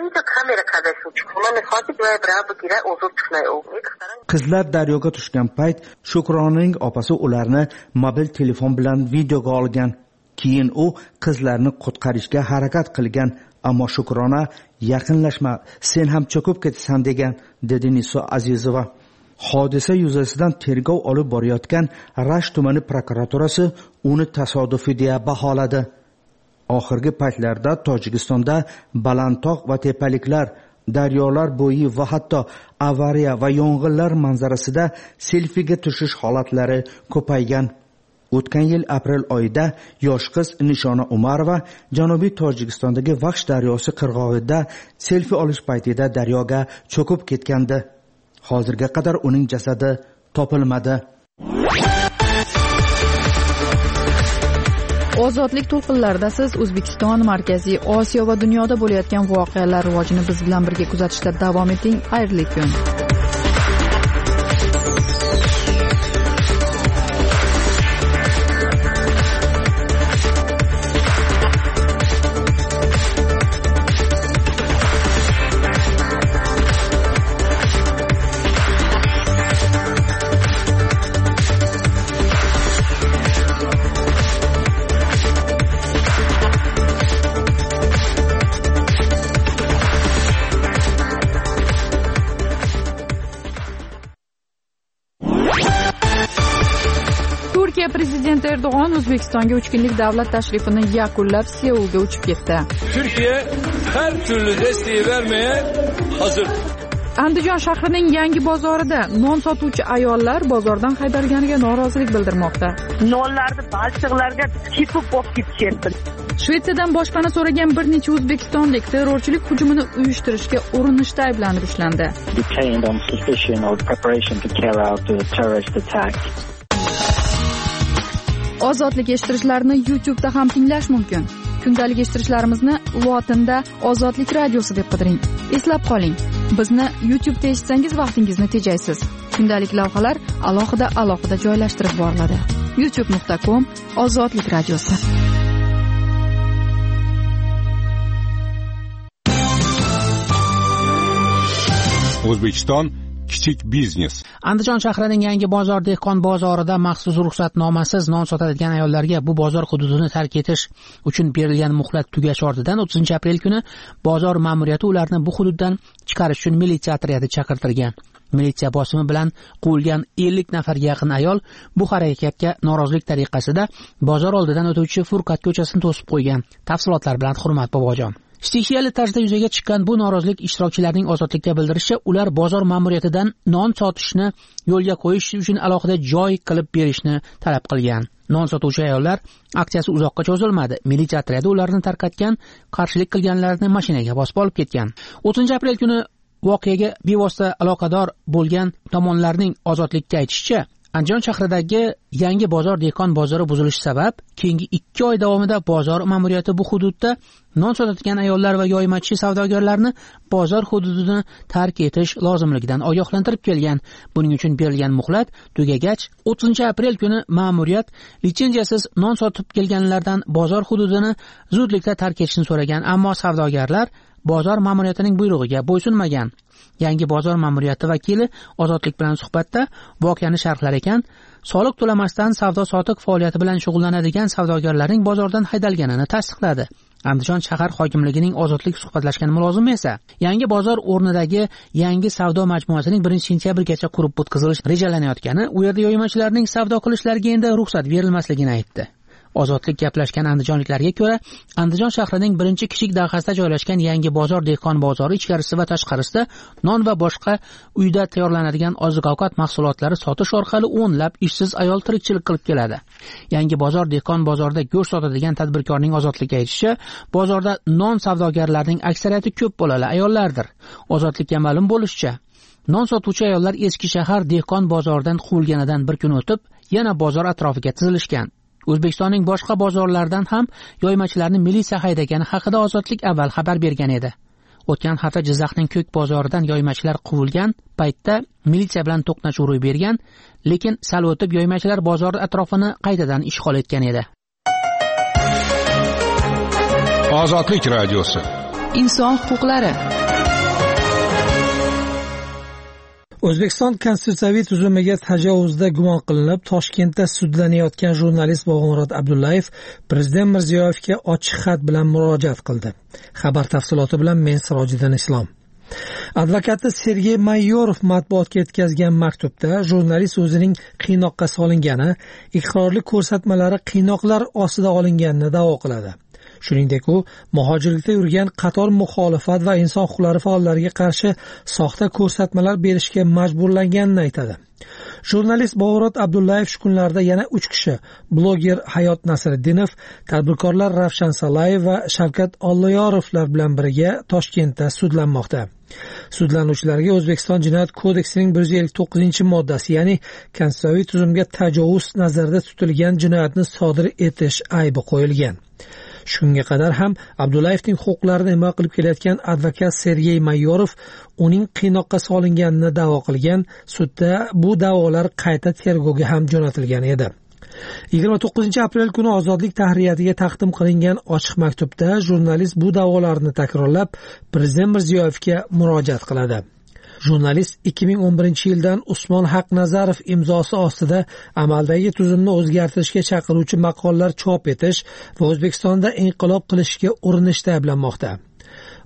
S19: Qizlar daryoga tushgan payt Shukronaning opasi ularni mobil telefon bilan videoga olgan. Keyin u qizlarni qutqarishga harakat qilgan, ammo Shukrona yaqinlashma, sen ham cho'kib ketasan degan, dedi Niso Azizova. Hodisa yuzasidan tergov olib borayotgan Rashk tumani prokuraturasi uni tasodifiy deya baholadi. Oxirgi paytlarda Tojikistonda balandtog' va tepaliklar, daryolar bo'yi va hatto avariya va yong'inlar manzarasida selfiga tushish holatlari ko'paygan. O'tgan yil aprel oyida yosh qiz Nishona Umarova Janubiy Tojikistondagi Vaxsh daryosi qirg'og'ida selfi olish paytida daryoga cho'kib ketgandi. Hozirga qadar uning jasadi topilmadi.
S1: Ozodlik to'lqinlarida siz O'zbekiston, Markaziy Osiyo va dunyoda bo'layotgan voqealar rivojini biz bilan birga kuzatishda davom eting. Xayrli kun. Turkiya prezidenti Erdo'g'on O'zbekistonga uch kunlik davlat tashrifini yakunlab Seulga uchib ketdi.
S2: Türkiye her türlü desteği vermeye hazır.
S1: Andijon shahrining yangi bozorida non sotuvchi ayollar bozordan haydalganiga norozilik bildirmoqda.
S20: Nonlarni balchiqlarga tepib bo'lib ketishyapti.
S1: Shvetsiyadan boshpana so'ragan bir necha o'zbekistonlik terrorchilik hujumini uyushtirishga urinishda ayblanib ushlandi.
S21: Detained on suspicion of preparation to carry out a terrorist attack.
S1: Ozodlik eshittirishlarni YouTube'da ham tinglash mumkin. Kundalik eshittirishlarimizni lotinda Ozodlik radiosi deb qidiring. Eslab qoling, bizni YouTube'da eshitsangiz vaqtingizni tejaysiz. Kundalik lavhalar alohida alohida joylashtirib boriladi. youtube nuqta com Ozodlik radiosi.
S5: O'zbekiston kichik biznes.
S4: Andijon shahrining yangi bozor dehqon bozorida maxsus ruxsatnomasiz non sotadigan ayollarga bu bozor hududini tark etish uchun berilgan muhlat tugash ortidan o'ttizinchi aprel kuni bozor ma'muriyati ularni bu hududdan chiqarish uchun militsiya otryadi chaqirtirgan. Militsiya bosimi bilan quvilgan ellik nafarga yaqin ayol bu harakatga norozilik tariqasida bozor oldidan o'tuvchi Furqat ko'chasini to'sib qo'ygan. Tafsilotlar bilan Hurmat Bobojon. Stixiyali tarzda yuzaga chiqqan bu norozilik ishtirokchilarining ozodlikka bildirishicha, ular bozor ma'muriyatidan non sotishni yo'lga qo'yish uchun alohida joy qilib berishni talab qilgan. Non sotuvchi ayollar aksiyasi uzoqqa cho'zilmadi. Militsiya otryadi ularni tarqatgan, qarshilik qilganlarni mashinaga bosib olib ketgan. o'ttizinchi aprel kuni voqeaga bevosita aloqador bo'lgan tomonlarning ozodlikka aytishicha, Andijon shahridagi yangi bozor dehqon bozori buzilishi sabab keyingi ikki oy davomida bozor ma'muriyati bu hududda non sotadigan ayollar va yoymachi savdogarlarni bozor hududini tark etish lozimligidan ogohlantirib kelgan. Buning uchun berilgan muhlat tugagach, o'ttizinchi aprel kuni ma'muriyat litsenziyasiz non sotib kelganlardan bozor hududini zudlikda tark etishni so'ragan, ammo savdogarlar bozor ma'muriyatining buyrug'iga bo'ysunmagan. Yangi bozor ma'muriyati vakili Ozodlik bilan suhbatda voqeani sharhlar ekan, soliq to'lamasdan savdo-sotiq faoliyati bilan shug'ullanadigan savdogarlarning bozordan haydalganini tasdiqladi. Andijon shahar hokimligining Ozodlik suhbatlashgan mulozimi esa yangi bozor o'rnidagi yangi savdo majmuasining birinchi sentyabrgacha qurib bitkazilish rejalanayotgani, u yerda yoymachilarning savdo qilishlariga endi ruxsat berilmasligini aytdi. Ozodlik gaplashgan andijonliklarga ko'ra, Andijon shahrining birinchi kichik dahasida joylashgan yangi bozor dehqon bozori ichkarisi va tashqarisida non va boshqa uyda tayyorlanadigan oziq-ovqat mahsulotlari sotish orqali o'nlab ishsiz ayol tirikchilik qilib keladi. Yangi bozor dehqon bozorida go'sht sotadigan tadbirkorning Ozodlikka aytishicha, bozorda non savdogarlarining aksariyati ko'p bolali ayollardir. Ozodlikka ma'lum bo'lishicha, non sotuvchi ayollar eski shahar dehqon bozoridan quvilganidan bir kun o'tib, yana bozor atrofiga tizilishgan. O'zbekistonning boshqa bozorlaridan ham yoymachilarni militsiya haydagani haqida Ozodlik avval xabar bergan edi. O'tgan hafta Jizzaxning Ko'k bozoridan yoymachilar quvilgan paytda militsiya bilan to'qnashuv ro'y bergan, lekin sal o'tib yoymachilar bozor atrofini qaytadan ishg'ol etgan edi.
S5: Ozodlik radiosi.
S1: Inson huquqlari.
S8: O'zbekiston konstitutsiyaviy tuzumiga tajovuzda gumon qilinib Toshkentda sudlanayotgan jurnalist Bog'omurod Abdullayev Prezident Mirziyoyevga ochiq xat bilan murojaat qildi. Xabar tafsiloti bilan men Sirojiddin Islom. Advokati Sergey Mayorov matbuotga yetkazgan maktubda jurnalist o'zining qiynoqqa solingani, iqrorlik ko'rsatmalari qiynoqlar ostida olinganini da'vo qiladi. Shuningdek, u muhojirlikda yurgan qator muxolifat va inson huquqlari faollariga qarshi soxta ko'rsatmalar berishga majburlanganini aytadi. Jurnalist Bog'omurod Abdullayev shu kunlarda yana uch kishi, bloger Hayot Nasriddinov, tadbirkorlar Ravshan Salayev va Shavkat Olloyorovlar bilan birga Toshkentda sudlanmoqda. Sudlanuvchilarga O'zbekiston Jinoyat kodeksining bir yuz ellik to'qqizinchi moddasi, ya'ni konstitutsiyaviy tuzumga tajovuz nazarda tutilgan jinoyatni sodir etish aybi qo'yilgan. Shunga qadar ham Abdullayevning huquqlarini himoya qilib kelayotgan advokat Sergey Mayorov uning qiynoqqa solinganini da'vo qilgan. Sudda bu da'volar qayta tergovga ham jo'natilgan edi. yigirma to'qqizinchi aprel kuni Ozodlik tahriyatiga taqdim qilingan ochiq maktubda jurnalist bu da'volarni takrorlab Prezident Mirziyoyevga murojaat qiladi. Jurnalist ikki ming o'n birinchi yildan Usmon Haqnazarov imzosi ostida amaldagi tuzumni o'zgartirishga chaqiruvchi maqolalar chop etish va O'zbekistonda inqilob qilishga urinishda ayblanmoqda.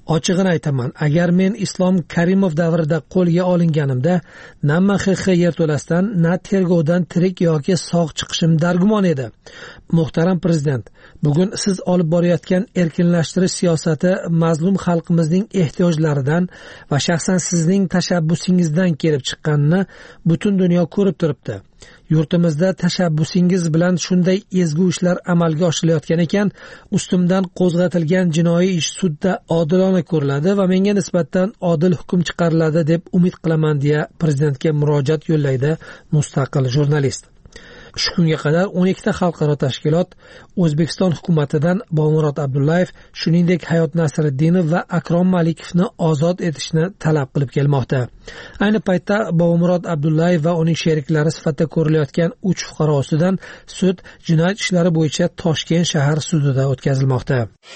S8: Ochig'ini aytaman, agar men Islom Karimov davrida qo'lga olinganimda na M X X yerto'lasidan, na tergovdan tirik yoki sog' chiqishim dargumon edi. Muhtaram prezident, bugun siz olib borayotgan erkinlashtirish siyosati mazlum xalqimizning ehtiyojlaridan va shaxsan sizning tashabbusingizdan kelib chiqqanini butun dunyo ko'rib turibdi. Yurtimizda tashabbusingiz bilan shunday ezgu ishlar amalga oshirilayotgan ekan, ustimdan qo'zg'atilgan jinoiy ish sudda odilona ko'riladi va menga nisbatan odil hukm chiqariladi deb umid qilaman, deya prezidentga murojaat yo'llaydi mustaqil jurnalist. Shu kunga qadar o'n ikkita xalqaro tashkilot O'zbekiston hukumatidan Bobomurod Abdullayev, shuningdek Hayot Nasriddinov va Akrom Malikovni ozod etishni talab qilib kelmoqda. Ayni paytda Bobomurod Abdullayev va uning sheriklari sifatida ko'rilayotgan uch fuqaro ustidan sud jinoyat ishlari bo'yicha Toshkent shahar sudida o'tkazilmoqda.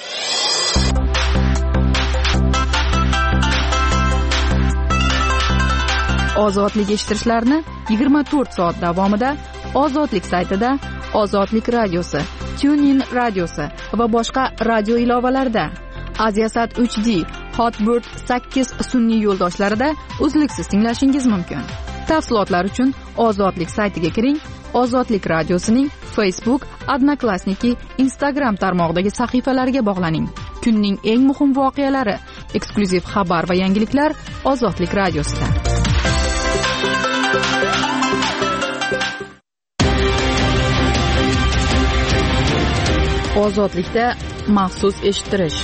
S1: Ozodlik eshittirishlarni yigirma to'rt soat davomida Ozodlik saytida, Ozodlik radiosi, TuneIn radiosi va boshqa radio ilovalarida, Aziasat uch D, Hotbird sakkiz sun'iy yo'ldoshlarida uzluksiz tinglashingiz mumkin. Tafsilotlar uchun Ozodlik saytiga kiring. Ozodlik radiosining Facebook, Odnoklassniki, Instagram tarmog'idagi sahifalariga bog'laning. Kunning eng muhim voqealari, eksklyuziv xabar va yangiliklar Ozodlik radiosida. Ozodlikda maxsus eshittirish.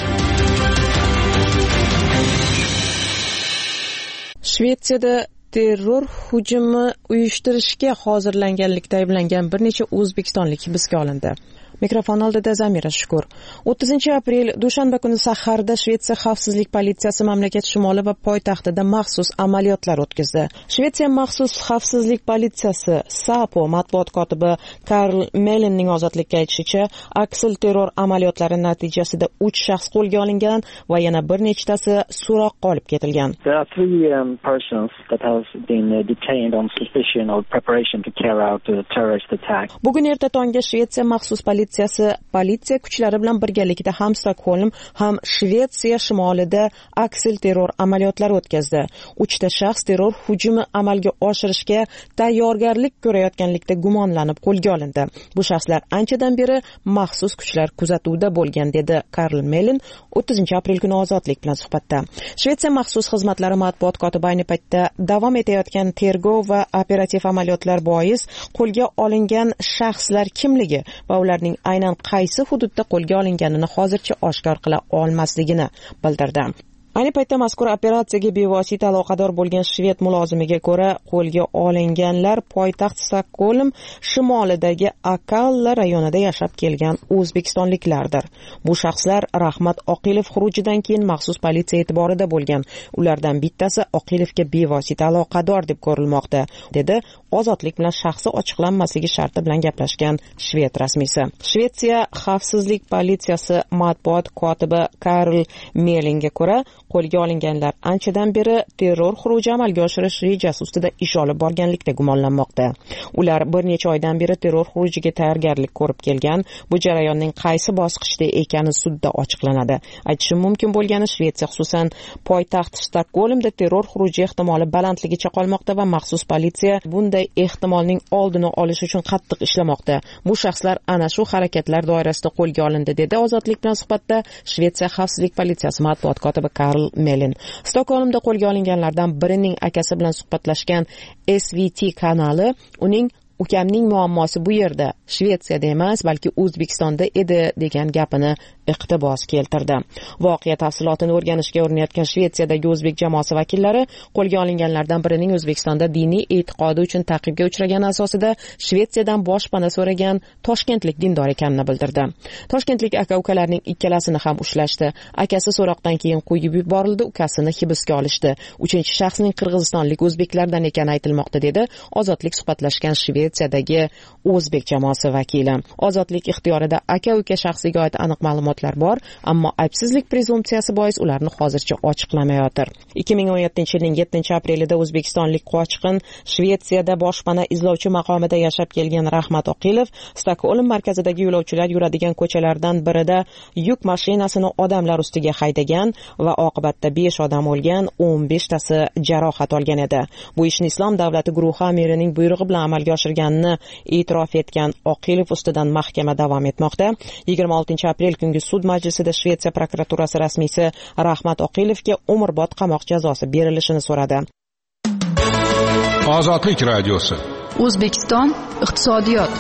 S6: Shvetsiyada terror hujumi uyushtirishga hozirlanganlikda ayblangan bir necha o'zbekistonlik hibsga olindi. Mikrofon oldida Zamira Shukur. o'ttizinchi aprel dushanba kuni saharda Shvetsiya xavfsizlik politsiyasi mamlakat shimoli va poytaxtida maxsus amaliyotlar o'tkazdi. Shvetsiya maxsus xavfsizlik politsiyasi SAPO matbuot kotibi Karl Melinning ozodlikka aytishicha, aksil terror amaliyotlari natijasida uch shaxs qo'lga olingan va yana bir nechtasi so'roqqa olib ketilgan.
S21: There are three um, persons that have been uh, detained on suspicion of preparation to carry out a terrorist attack.
S6: Bugun erta tongga Shvetsiya maxsus politsiyasi politsiya kuchlari bilan birgalikda ham Stokholm, ham Shvetsiya shimolida aksil terror amaliyotlari o'tkazdi. Uchta shaxs terror hujumi amalga oshirishga tayyorgarlik ko'rayotganlikda gumonlanib qo'lga olindi. Bu shaxslar anchadan beri maxsus kuchlar kuzatuvida bo'lgan, dedi Karl Melin o'ttizinchi aprel kuni Ozodlik bilan suhbatda. Shvetsiya maxsus xizmatlari matbuot kotibi ayni paytda davom etayotgan tergov va operativ amaliyotlar bois qo'lga olingan shaxslar kimligi va ularning aynan qaysi hududda qo'lga olinganini hozircha oshkor qila olmasligini bildirdi. Ayni paytda mazkur operatsiyaga bevosita aloqador bo'lgan shved mulozimiga ko'ra, qo'lga olinganlar poytaxt Stokholm shimolidagi Akalla rayonida yashab kelgan o'zbekistonliklardir. Bu shaxslar Rahmat Oqilov xurujidan keyin maxsus politsiya e'tiborida bo'lgan. Ulardan bittasi Oqilovga bevosita aloqador deb ko'rilmoqda, dedi Ozodlik bilan shaxsi ochiqlanmasligi sharti bilan gaplashgan shved rasmiysi. Shvetsiya xavfsizlik politsiyasi matbuot kotibi Karl Melingga ko'ra, qo'lga olinganlar anchadan beri terror xuruji amalga oshirish rejasi ustida ish olib borganlikda gumonlanmoqda. Ular bir necha oydan beri terror xurujiga tayyorgarlik ko'rib kelgan. Bu jarayonning qaysi bosqichda ekani sudda ochiqlanadi. Aytishim mumkin bo'lgani, Shvetsiya xususan poytaxt Stokholmda terror xuruji ehtimoli balandligicha qolmoqda va maxsus politsiya bunday ehtimolning oldini olish uchun qattiq ishlamoqda. Bu shaxslar ana shu harakatlar doirasida qo'lga olindi, dedi Ozodlik bilan suhbatda Shvetsiya xavfsizlik politsiyasi matbuot kotibi Karl Melin. Stokholmda qo'lga olinganlardan birining akasi bilan suhbatlashgan S V T kanali uning ukamning muammosi bu yerda, Shvetsiyada emas, balki O'zbekistonda edi degan gapini iqtibos keltirdi. Voqea tafsilotini o'rganishga urinayotgan Shvetsiyadagi o'zbek jamoasi vakillari qo'lga olinganlardan birining O'zbekistonda diniy e'tiqodi uchun ta'qibga uchragani asosida Shvetsiyadan boshpana so'ragan toshkentlik dindor ekanini bildirdi. Toshkentlik aka-ukalarning ikkalasini ham ushlashdi. Akasi so'roqdan keyin qo'yib yuborildi, ukasini hibsga olishdi. Uchinchi shaxsning qirg'izistonlik o'zbeklardan ekani aytilmoqda, dedi Ozodlik suhbatlashgan shved Shvetsiyadagi o'zbek jamoasi vakili. Ozodlik ixtiyorida aka-uka shaxsiga oid aniq ma'lumotlar bor, ammo aybsizlik prezumpsiyasi bois ularni hozircha ochiqlamayotir. ikki ming o'n yettinchi yilning yettinchi aprelida o'zbekistonlik qochqin Shvetsiyada boshpana izlovchi maqomida yashab kelgan Rahmat Oqilov Stokgolm markazidagi yo'lovchilar yuradigan ko'chalardan birida yuk mashinasini odamlar ustiga haydagan va oqibatda besh odam o'lgan, o'n beshtasi jarohat olgan edi. Bu ishni Islom davlati guruhi amirining buyrug'i bilan amalga oshirganini e'tirof etgan Oqilov ustidan mahkama davom etmoqda. yigirma oltinchi aprel kungi sud majlisida Shvetsiya prokuraturasi rasmiysi Rahmat Oqilovga umrbod qamoq jazosi berilishini so'radi.
S5: Ozodlik radiosi.
S1: O'zbekiston iqtisodiyot.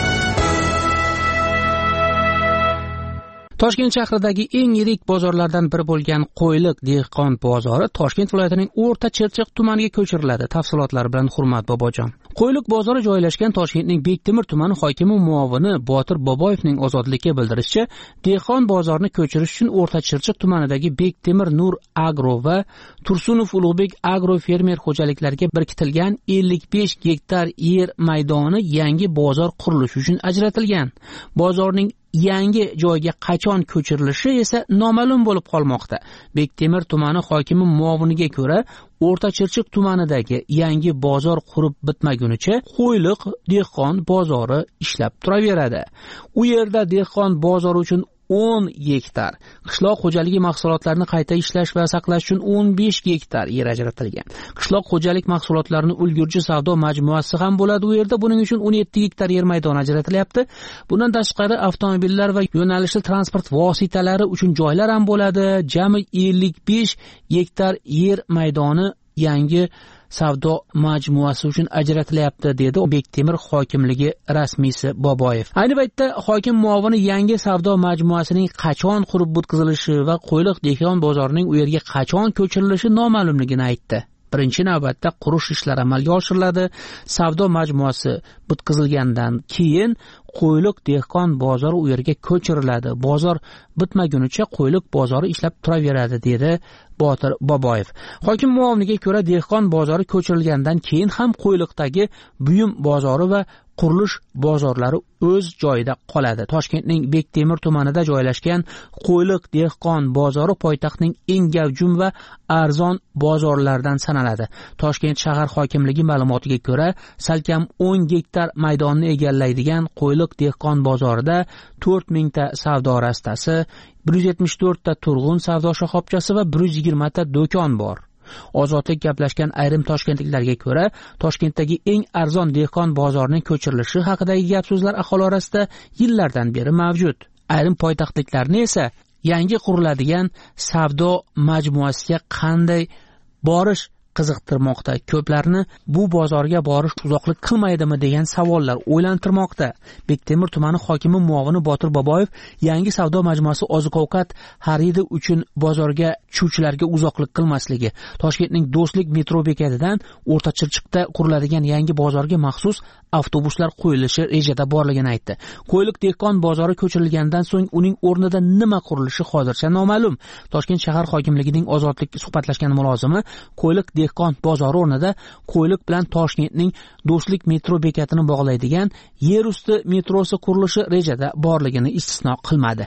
S4: Toshkent shahridagi eng yirik bozorlardan biri bo'lgan Qo'yliq dehqon bozori Toshkent viloyatining O'rta Chirchiq tumaniga ko'chiriladi. Tafsilotlar bilan Hurmat Bobojon. Qo'yliq bozori joylashgan Toshkentning Bektemir tumani hokimi muovini Botir Boboyevning Ozodlikka bildirishicha, dehqon bozorini ko'chirish uchun O'rta Chirchiq tumanidagi Bektemir Nur Agro va Tursunov Ulug'bek Agro fermer xo'jaliklariga biriktirilgan ellik besh gektar yer maydoni yangi bozor qurilishi uchun ajratilgan. Bozorning yangi joyga qachon ko'chirilishi esa noma'lum bo'lib qolmoqda. Bektemir tumani hokimi muoviniga ko'ra, O'rta Chirchiq tumanidagi yangi bozor qurib bitmagunicha Qo'yliq dehqon bozori ishlab turaveradi. U yerda dehqon bozori uchun o'n gektar, qishloq xo'jaligi mahsulotlarini qayta ishlash va saqlash uchun o'n besh gektar yer ajratilgan. Qishloq xo'jalik mahsulotlarini ulgurji savdo majmuasi ham bo'ladi u yerda. Buning uchun o'n yetti gektar yer maydoni ajratilyapti. Bundan tashqari avtomobillar va yo'nalishli transport vositalari uchun joylar ham bo'ladi. Jami ellik besh gektar yer maydoni yangi savdo majmuasi uchun ajratilyapti, dedi Bektemir hokimligi rasmiysi Boboyev. Ayni paytda hokim muovini yangi savdo majmuasining qachon qurib bitkazilishi va Qo'yliq dehqon bozorining u yerga qachon ko'chirilishi noma'lumligini aytdi. Birinchi navbatda qurish ishlari amalga oshiriladi. Savdo majmuasi bitkazilgandan keyin Qo'yliq dehqon bozori u yerga ko'chiriladi. Bozor bitmagunicha Qo'yliq bozori ishlab turaveradi, dedi Botir Boboyev. Hokim muoviniga ko'ra, dehqon bozori ko'chirilgandan keyin ham Qo'yliqdagi buyum bozori va qurilish bozorlari o'z joyida qoladi. Toshkentning Bektemir tumanida joylashgan Qo'yliq dehqon bozori poytaxtning eng gavjum va arzon bozorlardan sanaladi. Toshkent shahar hokimligi ma'lumotiga ko'ra, salkam o'n gektar maydonni egallaydigan Qo'yliq dehqon bozorida to'rt mingta savdo rastasi, bir yuz yetmish to'rtta turg'un savdo shoxobchasi va bir yuz yigirma ta do'kon bor. Ozodlik gaplashgan ayrim toshkentliklarga ko'ra, Toshkentdagi eng arzon dehqon bozorining ko'chirilishi haqidagi gap-so'zlar aholi orasida yillardan beri mavjud. Ayrim poytaxtliklarni esa yangi quriladigan savdo majmuasiga qanday borish qiziqtirmoqda. Ko'plarni bu bozorga borish uzoqlik qilmaydimi degan savollar o'ylantirmoqda. Bektemir tumani hokimi muovini Botir Boboyev yangi savdo majmuasi oziq-ovqat xaridi uchun bozorga tushuvchilarga uzoqlik qilmasligi, Toshkentning Do'stlik metro bekatidan O'rta Chirchiqda quriladigan yangi bozorga maxsus avtobuslar qo'yilishi rejada borligini aytdi. Qo'yliq dehqon bozori ko'chirilgandan so'ng uning o'rnida nima qurilishi hozircha noma'lum. Toshkent shahar hokimligining Ozodlik suhbatlashgan mulozimi Qo'yliq dehqon bozori o'rnida Qo'yliq bilan Toshkentning Do'stlik metro bekatini bog'laydigan yer usti metrosi qurilishi rejada borligini istisno qilmadi.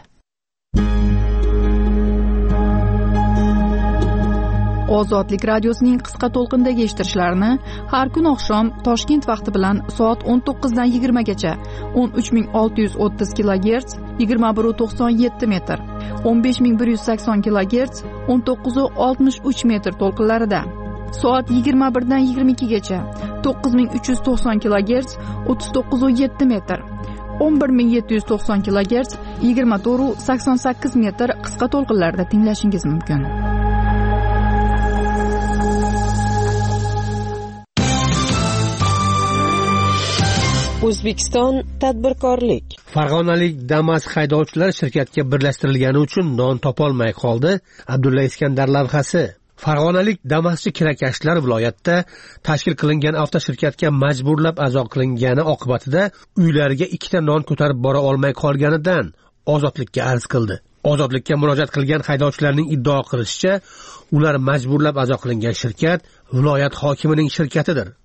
S1: Ozodlik radiosining qisqa to'lqindagi eshittirishlarini har kun oqshom Toshkent vaqti bilan soat o'n to'qqiz dan yigirma gacha o'n uch ming olti yuz o'ttiz kilogerts yigirma bir nuqta to'qson yetti metr, o'n besh ming bir yuz sakson kilogerts o'n to'qqiz nuqta oltmish uch metr to'lqinlarida, soat yigirma bir dan yigirma ikki gacha to'qqiz ming uch yuz to'qson kilogerts o'ttiz to'qqiz nuqta yetti metr, o'n bir ming yetti yuz to'qson kilogerts yigirma to'rt nuqta sakson sakkiz metr qisqa to'lqinlarda tinglashingiz mumkin.
S6: O'zbekiston tadbirkorlik.
S11: Farg'onalik Damas haydovchilar shirkatga birlashtirilgani uchun non topolmay qoldi. Abdulla Iskandar lavhasi. Farg'onalik Damaschi kirakashlar viloyatda tashkil qilingan avtoshirkatga majburlab a'zo qilingani oqibatida uylariga ikkita non ko'tarib bora olmay qolganidan ozodlikka arz qildi. Ozodlikka murojaat qilgan haydovchilarning iddao qilishicha, ular majburlab a'zo qilingan shirkat viloyat hokimining shirkatidir.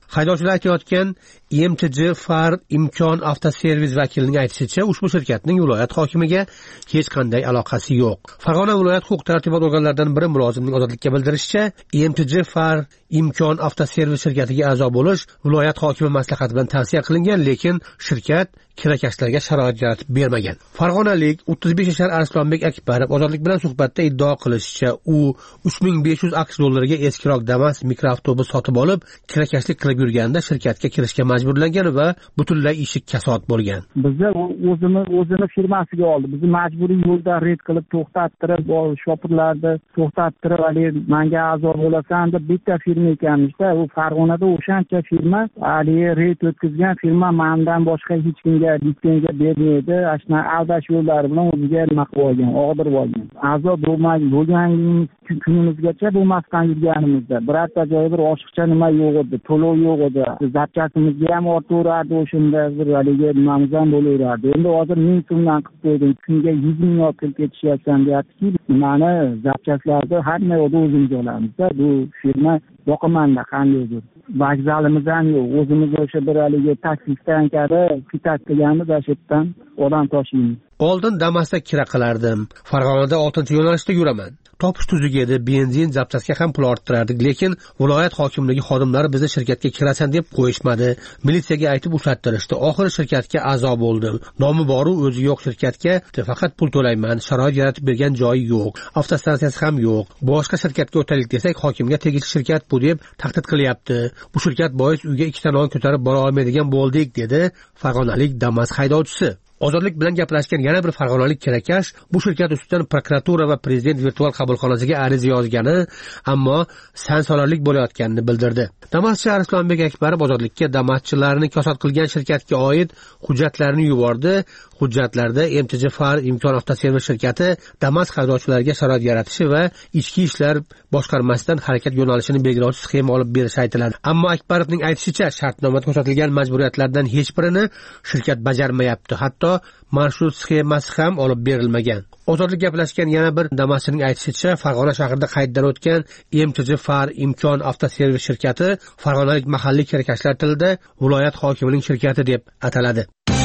S11: Haydovchilar aytayotgan E M T J Far Imkon avtoservis vakilining aytishicha, ushbu shirkatning viloyat hokimiga hech qanday aloqasi yo'q. Farg'ona viloyat huquq-tartibot organlaridan biri mulozimning ozodlikka bildirishicha, E M T J Far Imkon avtoservis shirkatiga a'zo bo'lish viloyat hokimi maslahati bilan tavsiya qilingan, lekin shirkat kirakashlarga sharoit yaratib bermagan. Farg'onalik o'ttiz besh yashar Arslonbek Akbarov ozodlik bilan suhbatda iddao qilishicha, u uch ming besh yuz aqsh dollariga eskiroq Damas mikroavtobus sotib olib, kirakashlik qilib yurganda shirkatga kirishga majburlangan va butunlay ishi kasod bo'lgan.
S7: Bizda o'zini o'zini firmasiga oldi. Bizni majburiy yo'lda red qilib to'xtattirib, shopirlarni to'xtattirib, "Ali, menga a'zo bo'lasan" deb bitta firma ekanmiz-da. U Farg'onada o'shancha firma, Ali red o'tkazgan firma mendan boshqa hech kimga litsenziya bermaydi. Ashna aldash yo'llari bilan o'ziga nima qilib olgan, og'dirib olgan. A'zo bo'lmay bo'lgan kunimizgacha bo'lmasdan yurganimizda birorta joyi bir oshiqcha nima yo'q edi, to'lov yo'q edi. Zapchasimizga ham ortaverardi, o'shanda bir haligi nimamiz ham bo'laverardi. Endi hozir ming so'mdan qilib qo'ydim, kunga yuz ming olib ketishyapsan deyapti. Nimani zapchaslarni hamma yoqda o'zimiz olamiz-da. Bu firma boqimanda qandaydir. Vokzalimiz ham yo'q. O'zimiz o'sha bir haligi taksi stansiyada pitat qilganmiz, ashitdan odam toshiymiz.
S11: Oldin Damasda kira qilardim. Farg'onada oltinchi yo'nalishda yuraman. Topish tuzuk edi, benzin, zapchasga ham pul orttirardik, lekin viloyat hokimligi xodimlari bizni shirkatga kirasan deb qo'yishmadi. Militsiyaga aytib ushlattirishdi. Oxiri shirkatga a'zo bo'ldim. Nomi boru o'zi yo'q shirkatga faqat pul to'layman. Sharoit yaratib bergan joyi yo'q. Avtostansiyasi ham yo'q. Boshqa shirkatga o'taylik desak, hokimga tegishli shirkat bu deb tahdid qilyapti. Bu shirkat bois uyga ikkita non ko'tarib bora olmaydigan bo'ldik, dedi farg'onalik Damas haydovchisi. Ozodlik bilan gaplashgan yana bir farg'onalik kirakash bu shirkat ustidan prokuratura va prezident virtual qabulxonasiga ariza yozgani, ammo sansolarlik bo'layotganini bildirdi. Damaschi Arslonbek Akbarov ozodlikka Damaschilarni kasod qilgan shirkatga oid hujjatlarni yubordi. Hujjatlarda M T J Far Imkon avtoservis shirkati Damas haydovchilariga sharoit yaratishi va ichki ishlar boshqarmasidan harakat yo'nalishini belgilovchi sxema olib berishi aytiladi. Ammo Akbarovning aytishicha, shartnomada ko'rsatilgan majburiyatlardan hech birini shirkat bajarmayapti. Hatto marshrut sxemasi ham olib berilmagan. Ozodlik gaplashgan yana bir Damaschining aytishicha, Farg'ona shahrida qayddan o'tgan M T J Far Imkon avtoservis shirkati farg'onalik mahalliy kirakashlar tilida viloyat hokimining shirkati deb ataladi.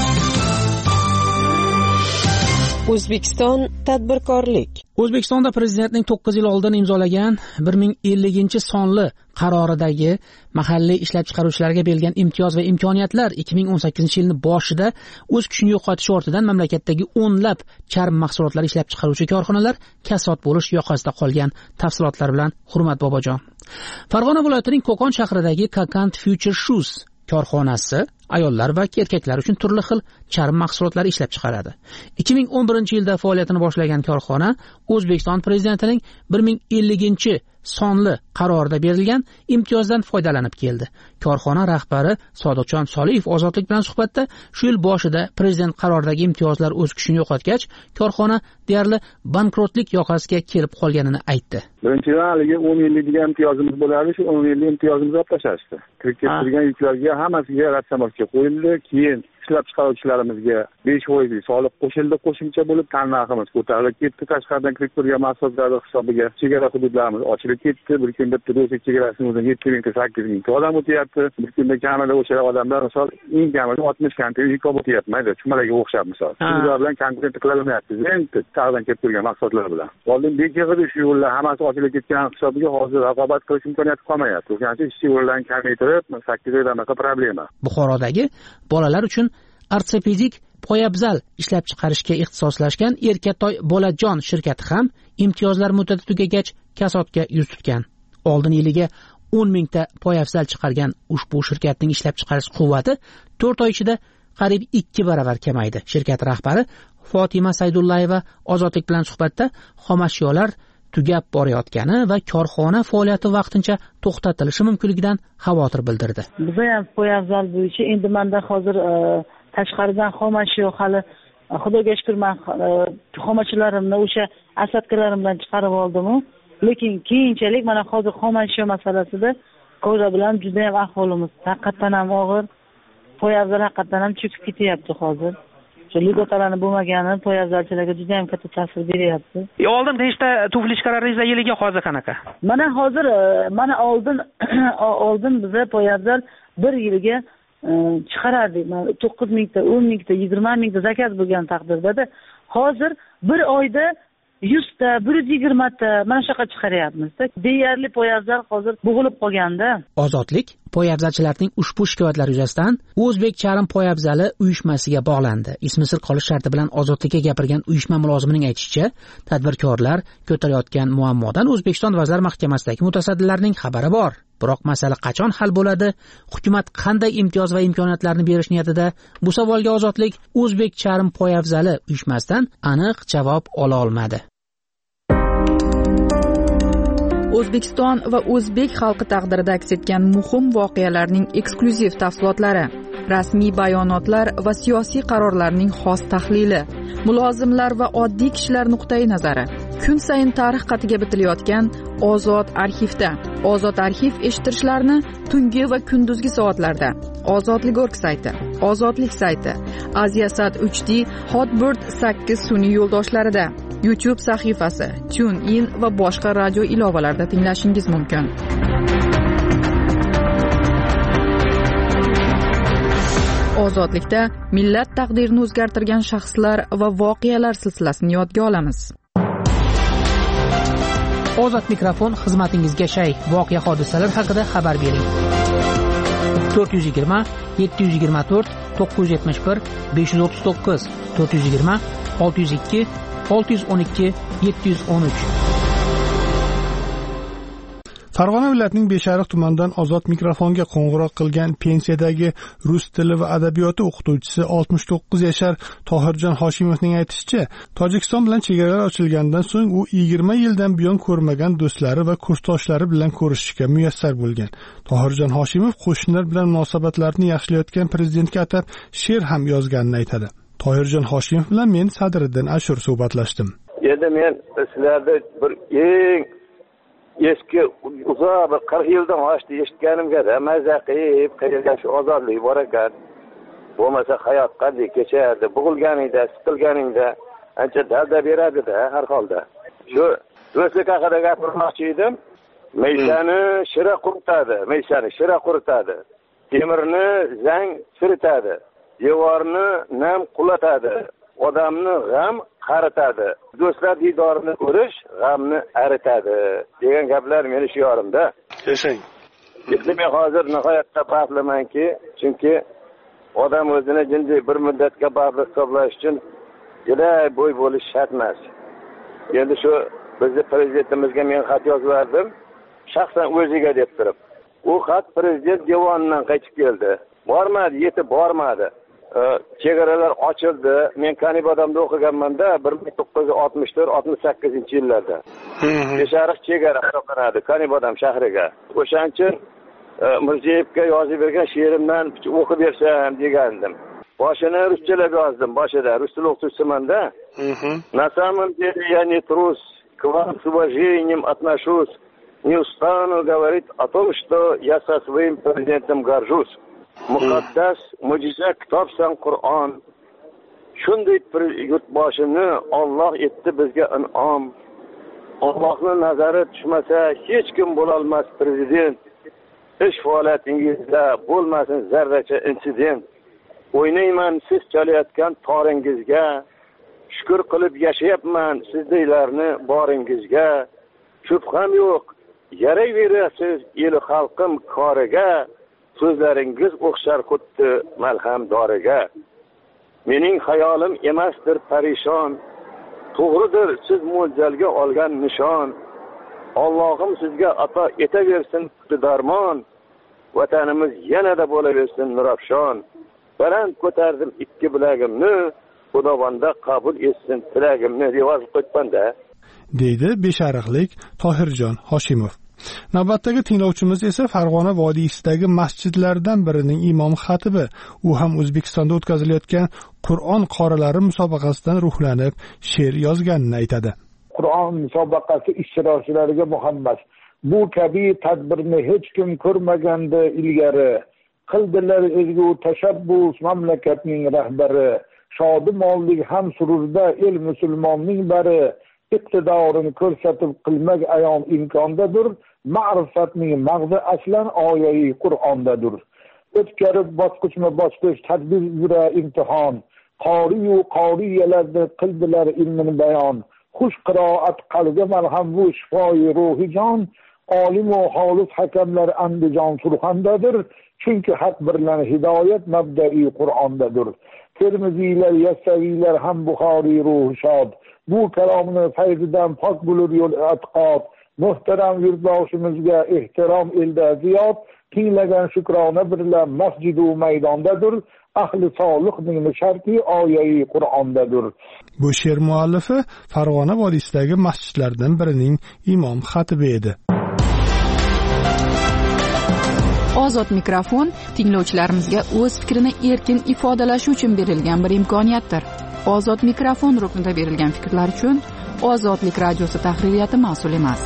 S6: O'zbekiston tadbirkorlik.
S4: O'zbekistonda prezidentning to'qqiz yil oldin imzolagan bir ming elliginchi sonli qaroridagi mahalliy ishlab chiqaruvchilarga berilgan imtiyoz va imkoniyatlar ikki ming o'n sakkizinchi yilning boshida o'z kuchini yo'qotishi ortidan mamlakatdagi o'nlab charm mahsulotlar ishlab chiqaruvchi korxonalar kasod bo'lish yoqasida qolgan. Tafsilotlar bilan Hurmat Bobojon. Farg'ona viloyatining Qo'qon shahridagi Kakant Future Shoes korxonasi ayollar va erkaklar uchun turli xil charm mahsulotlari ishlab chiqaradi. ikki ming o'n birinchi yilda faoliyatini boshlagan korxona O'zbekiston prezidentining bir ming elliginchi sonli qarorida berilgan imtiyozdan foydalanib keldi. Korxona rahbari Sodiqjon Soliyev Ozodlik bilan suhbatda shu yil boshida prezident qaroridagi imtiyozlar o'z kuchini yo'qotgach, korxona deyarli bankrotlik yoqasiga kelib qolganini aytdi.
S22: Birinchidan haligi o'n yillik imtiyozimiz bo'lardi, shu o'n yillik imtiyozimizni olib tashlashdi. Kirib kelgan yuklarga hammasiga rassamotga qo'yildi, keyin ishlab chiqaruvchilarimizga besh foizli soliq qo'shildi, qo'shimcha bo'lib tannarximiz ko'tarilib ketdi. Tashqaridan kirib turgan mahsulotlar hisobiga chegara hududlarimiz ochilib ketdi. Bir kunda Do'stlik chegarasining o'zida yetti mingta sakkiz mingta odam o'tyapti. Bir kunda kamida o'sha odamlar misol eng kamida oltmish konteyner yuk olib o'tyapti, mayda chumalarga o'xshab misol. Ular bilan konkurent qilaolmayapmiz. Endi tag'dan kelib turgan mahsulotlar bilan. Oldin bekig'ida shu yo'llar hammasi ochilib ketgan hisobiga hozir raqobat qilish imkoniyati qolmayapti. O'shaning uchun ishchi yo'llarni kamaytirib, sakkiz oydan problema.
S4: Buxorodagi bolalar uchun ortopedik poyabzal ishlab chiqarishga ixtisoslashgan Erkatoy Bolajon shirkati ham imtiyozlar muddati tugagach kasodga yuz tutgan. Oldin yiliga o'n mingta poyabzal chiqargan ushbu shirkatning ishlab chiqarish quvvati to'rt oy ichida qariyb ikki baravar kamaydi. Shirkat rahbari Fotima Saydullayeva Ozodlik bilan suhbatda xomashyolar tugab borayotgani va korxona faoliyati vaqtincha to'xtatilishi mumkinligidan xavotir bildirdi.
S23: Biz ham poyabzal bo'yicha endi menda hozir tashqaridan xomashyo hali xudoga shukr men xomashyolarimni o'sha asabkalarim bilan chiqarib oldim, lekin keyinchalik mana hozir xomashyo masalasida ko'ra bilan juda ham ahvolimiz haqiqatan ham og'ir. Poyabzal haqiqatan ham cho'kib ketyapti hozir. Ligotalarni bo'lmagani poyabzalchilarga juda ham katta ta'sir beryapti.
S4: Oldin nechta tufli chiqaradingizlar yiliga, hozir qanaqa?
S23: Mana hozir mana oldin oldin biza poyabzal bir yilga chiqarardik. to'qqiz mingta, o'n mingta, yigirma mingta zakaz bo'lgan taqdirda hozir bir oyda yuzta, bir yuz yigirmata mana shunaqa chiqaryapmiz-da. Deyarli poyabzal hozir bo'g'ilib qolganda.
S4: Ozodlik poyabzalchilarning ushbu shikoyatlari yuzasidan O'zbek charm poyabzali uyushmasiga bog'landi. Ismi sir qolish sharti bilan Ozodlikka gapirgan uyushma mulozimining aytishicha, tadbirkorlar ko'tarayotgan muammodan O'zbekiston Vazirlar Mahkamasidagi mutasaddilarning xabari bor. Biroq masala qachon hal bo'ladi? Hukumat qanday imtiyoz va imkoniyatlarni berish niyatida? Bu savolga Ozodlik O'zbek charm poyabzali uyushmasidan aniq javob ola olmadi.
S1: O'zbekiston va o'zbek xalqi taqdirida aks etgan muhim voqealarning eksklyuziv tafsilotlari, rasmiy bayonotlar va siyosiy qarorlarning xos tahlili, mulozimlar va oddiy kishilar nuqtai nazari. Kun sayin tarix qatiga bitilayotgan Ozod arxivda. Ozod arxiv eshittirishlarni tungi va kunduzgi soatlarda Ozodlik.org sayti, Ozodlik sayti, Aziyasat uch D, Hotbird sakkiz sun'iy yo'ldoshlarida, YouTube sahifasi, TuneIn va boshqa radio ilovalarida tinglashingiz mumkin. Ozodlikda millat taqdirini o'zgartirgan shaxslar va voqealar silsilasini yodga olamiz.
S4: Ozod mikrofon xizmatingizga shay. Voqea hodisalar haqida xabar bering. to'rt yuz yigirma, yetti yuz yigirma to'rt, to'qqiz yuz yetmish bir, besh yuz o'ttiz to'qqiz, to'rt yuz yigirma, olti yuz ikki, olti yuz o'n ikki, yetti yuz o'n uch.
S13: Farg'ona viloyatining Beshariq tumanidan Ozod mikrofonga qo'ng'iroq qilgan pensiyadagi rus tili va adabiyoti o'qituvchisi oltmish to'qqiz yashar Tohirjon Hoshimovning aytishicha, Tojikiston bilan chegaralar ochilgandan so'ng u yigirma yildan buyon ko'rmagan do'stlari va kursdoshlari bilan ko'rishishga muyassar bo'lgan. Tohirjon Hoshimov qo'shnilar bilan munosabatlarni yaxshilayotgan prezidentga atab she'r ham yozganini aytadi. Tohirjon Hoshimov bilan men Sadriddin Ashur suhbatlashdim.
S9: Endi men sizlarda bir eng eski uzoq bir qirq yildan oshdi eshitganimga mazza qilib qilgan shu ozodlik bor ekan. Bo'lmasa hayot qanday kechardi, bug'ilganingda, siqilganingda ancha dalda beradi-da har holda. Shu do'stlik haqida gapirmoqchi edim. Maysani shira quritadi, maysani shira quritadi. Temirni zang siritadi. Devorni nam qulatadi. Odamni g'am qaritadi. Do'stlar diydorini ko'rish g'amni aritadi degan gaplar meni shiyorimda.
S10: Yashang.
S9: Men hozir nihoyatda baxtlimanki, chunki odam o'zini jinday bir muddatga baxtli hisoblash uchun juda bo'y bo'lish shart emas. Endi shu bizni prezidentimizga men xat yozdim, shaxsan o'ziga deb turib. U xat prezident devonidan qaytib keldi. Bormadi, yetib bormadi. Chegaralar ochildi. Men Kanibodamda o'qiganman-da bir ming to'qqiz yuz oltmish to'rt oltmish sakkizinchi yillarda. Beshariq chegara hisoblanadi Kanibodam shahriga. O'shaning uchun Mirziyevga yozib bergan she'rimdan o'qib bersam degandim. Boshini ruschalab yozdim, boshida rus tili o'qituvchisiman-da. На самом деле я не трус, к вам с уважением отношусь. Не устану говорить о том, что я со своим президентом горжусь. Muqaddas mo'jiza kitobsan Qur'on. Shunday bir yurtboshini Alloh etdi bizga in'om. Allohning nazari tushmasa hech kim bo'la olmas prezident. Ish faoliyatingizda bo'lmasin zarracha insident. O'ynayman siz chalayotgan toringizga. Shukr qilib yashayapman sizdeylarni boringizga. Shubham yo'q, yarayverasiz el xalqim koriga. So'zlaringiz o'xshar xuddi malham doriga. Mening xayolim emasdir parishon. To'g'ridir siz mo'ljalga olgan nishon. Allohim sizga ato etaversin darmon. Vatanimiz yanada bo'laversin nurafshon. Baland ko'tardim ikki bilagimni, Xudovanda qabul etsin tilagimni deb yozib qo'yibman-da,
S13: deydi Beshariqlik Tohirjon Hoshimov. Navbatdagi tinglovchimiz esa Farg'ona vodiysidagi masjidlardan birining imom xatibi. U ham O'zbekistonda o'tkazilayotgan Qur'on qorilari musobaqasidan ruhlanib, she'r yozganini aytadi.
S12: Qur'on musobaqasi ishtirokchilariga muhabbat. Bu kabi tadbirni hech kim ko'rmaganda ilgari. Qildilar ezgu tashabbus mamlakatning rahbari. Shodi-mollik ham sururda el musulmonning bari. Iqtidorini ko'rsatib qilmak ayon imkondadir. Ma'rifatning mag'zi aslan oyai Qur'ondadir. o'tkazib bosqichma bosqich tadbir yura imtihon. Qoriyu qoriyalarni qildilar ilmini bayon. Xush qiroat qalbga malham bu shifoyi ruhi jon. Olim va xolis hakamlar Andijon Surxondadir. Chunki haq birlan hidoyat mabda'i Qur'ondadir. Termiziylar, Yassaviylar ham Buxoriy ruhi shod. Bu kalomni fayzidan pok bo'lur yo'l e'tiqod. Muhtaram yurtboshimizga ehtirom elda ziyod. Tinglagan shukrona birlan masjidu maydondadir. Ahli solihning sharti oyai Qur'ondadir.
S13: Bu she'r muallifi Farg'ona vodiysidagi masjidlardan birining imom xatibi edi.
S1: Ozod mikrofon tinglovchilarimizga o'z fikrini erkin ifodalashi uchun berilgan bir imkoniyatdir. Ozod mikrofon ruknida berilgan fikrlar uchun Ozodlik radiosi tahririyati mas'ul emas.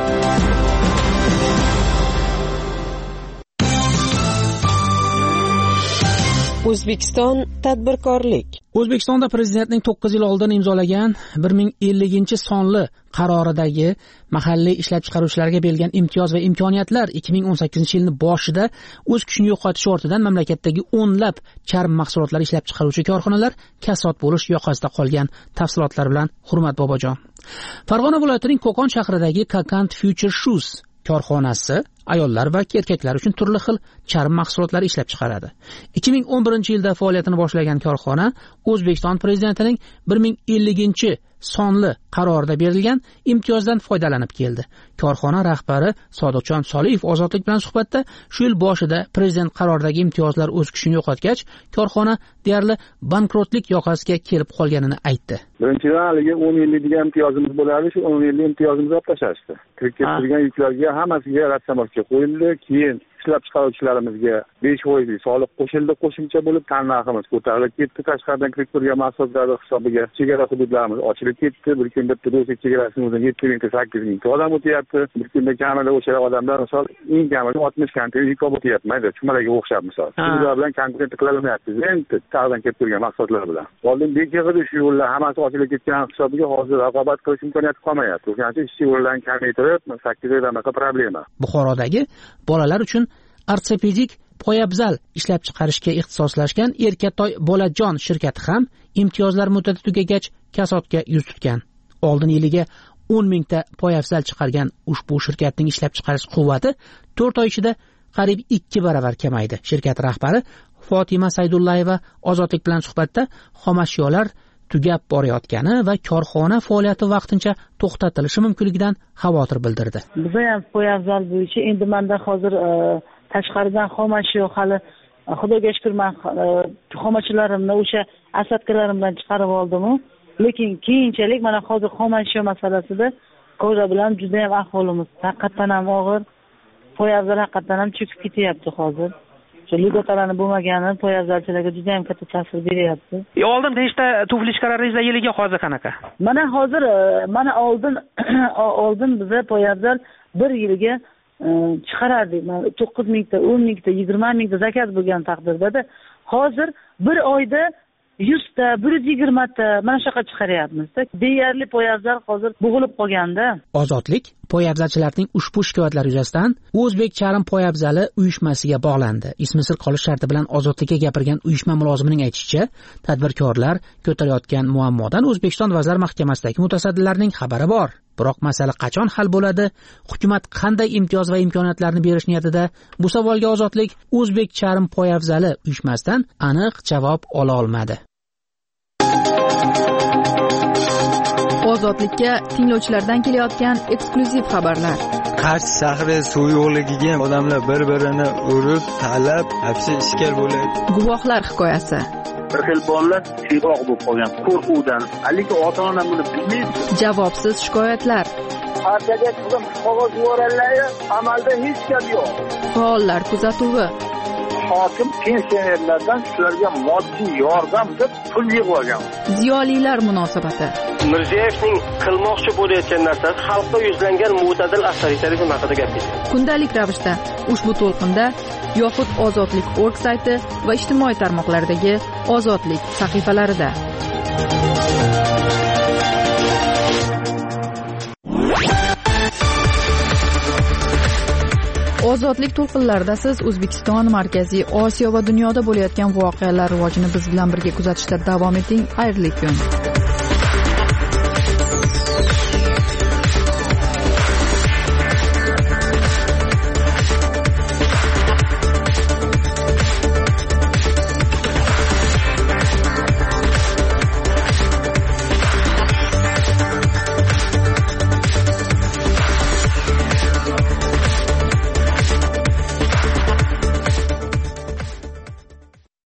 S6: O'zbekiston tadbirkorlik.
S4: O'zbekistonda prezidentning to'qqiz yil oldin imzolagan bir ming ellinchi sonli qaroridagi mahalliy ishlab chiqaruvchilarga berilgan imtiyoz va imkoniyatlar ikki ming o'n sakkizinchi yilning boshida o'z kuchini yo'qotishi ortidan mamlakatdagi o'nlab charm mahsulotlar ishlab chiqaruvchi korxonalar kasod bo'lish yoqasida qolgan. Tafsilotlar bilan Hurmat Bobojon. Farg'ona viloyatining Qo'qon shahridagi Kakant Future Shoes korxonasi ayollar va erkaklar uchun turli xil charm mahsulotlari ishlab chiqaradi. ikki ming o'n birinchi yilda faoliyatini boshlagan korxona O'zbekiston prezidentining bir ming ellinchi sonli qarorida berilgan imtiyozdan foydalanib keldi. Korxona rahbari Sodiqjon Soliyev Ozodlik bilan suhbatda shu yil boshida prezident qaroridagi imtiyozlar o'z kuchini yo'qotgach, korxona deyarli bankrotlik yoqasiga kelib qolganini aytdi.
S22: Birinchidan haligi o'n yillik degan imtiyozimiz bo'lardi, shu o'n yillik imtiyozimizni olib tashlashdi. Kirib kelgan yuklarga hammasiga rassamorga qo'yildi, keyin ishlab chiqaruvchilarimizga besh foiz soliq qo'shildi, qo'shimcha bo'lib tannarximiz ko'tarilib ketdi. Tashqaridan kirib turgan mahsulotlar hisobiga chegara hududlarimiz ochilib ketdi. Bir kunda Rossiya chegarasining o'zida yetti ming sakkiz ming odam o'tyapti. Bir kunda kamida o'sha odamlar misol eng kamida oltmish konteyner yuk olib o'tyapti. Mayda chumalarga o'xshab misol. Ular bilan konkurent qilaolmayapti. Endi tag'dan kelib turgan mahsulotlar bilan. Oldin bekig'ida shu yo'llar hammasi ochilib ketgan hisobiga hozir raqobat qilish imkoniyati qolmayapti. O'shaning uchun ishchi yo'llarni kamaytirib, sakkiz oydan problema.
S4: Buxorodagi bolalar uchun ortopedik poyabzal ishlab chiqarishga ixtisoslashgan Erkatoy Bolajon shirkati ham imtiyozlar muddati tugagach kasodga yuz tutgan. Oldin yiliga o'n mingta poyabzal chiqargan ushbu shirkatning ishlab chiqarish quvvati to'rt oy ichida qariyb ikki baravar kamaydi. Shirkat rahbari Fotima Saydullayeva Ozodlik bilan suhbatda xomashyolar tugab borayotgani va korxona faoliyati vaqtincha to'xtatilishi mumkinligidan xavotir bildirdi.
S23: Biz ham poyabzal bo'yicha endi menda hozir tashqaridan xomashyo hali xudoga shukr men xomashyolarimni o'sha asatkalarim bilan chiqarib oldim. Lekin keyinchalik mana hozir xomashyo masalasida ko'ra bilan juda ham ahvolimiz haqiqatan ham og'ir. Poyabzal haqiqatan ham cho'kib ketyapti hozir. Shu ligotalarni bo'lmagani poyabzalchilarga juda ham katta ta'sir beryapti.
S4: Oldin nechta tufli chiqarardingiz yiliga, hozir qanaqa?
S23: Mana hozir mana oldin oldin biza poyabzal bir yilga chiqarardik. to'qqiz mingta, o'n mingta, yigirma mingta zakaz bo'lgan taqdirda hozir bir oyda yuzta, bir yuz yigirmata mana shunaqa chiqaryapmiz-da. Deyarli poyabzal hozir bo'g'ilib qolganda.
S4: Ozodlik poyabzalchilarning ushbu shikoyatlari yuzasidan O'zbek charm poyabzali uyushmasiga bog'landi. Ismi sir qolish sharti bilan Ozodlikka gapirgan uyushma mulozimining aytishicha, tadbirkorlar ko'tarayotgan muammodan O'zbekiston Vazirlar Mahkamasidagi mutasaddilarning xabari bor. Biroq masala qachon hal bo'ladi? Hukumat qanday imtiyoz va imkoniyatlarni berish niyatida? Bu savolga Ozodlik O'zbek charm poyabzali uyushmasidan aniq javob ola olmadi.
S1: Ozodlikka tinglovchilardan kelayotgan eksklyuziv xabarlar.
S3: Qarshi shahri suv yo'qligiga odamlar bir-birini urib, talab, hapsi ishkal bo'ladi.
S1: Guvohlar hikoyasi.
S10: Bir xil bolalar siyroq bo'lib qolgan qo'rquvdan. Lekin ota-ona buni bilmaydi.
S1: Javobsiz shikoyatlar.
S10: Partiyaga qizim qog'oz yuborganlar, amalda hech gap yo'q.
S1: Faollar kuzatuvi.
S10: Hokim pensionerlardan shularga moddiy yordam deb pul yig'ib olgan.
S1: Ziyolilar munosabati.
S14: Mirziyoyevning qilmoqchi bo'layotgan narsasi xalqqa yuzlangan mo'tadil avtoritarizm haqida gapirdi.
S1: Kundalik ravishda ushbu to'lqinda yoxud Ozodlik org sayti va ijtimoiy tarmoqlardagi Ozodlik sahifalarida. ozodlik to'lqinlarida siz O'zbekiston, Markaziy Osiyo va dunyoda bo'layotgan voqealar rivojini biz bilan birga kuzatishda davom eting. Xayrli kun.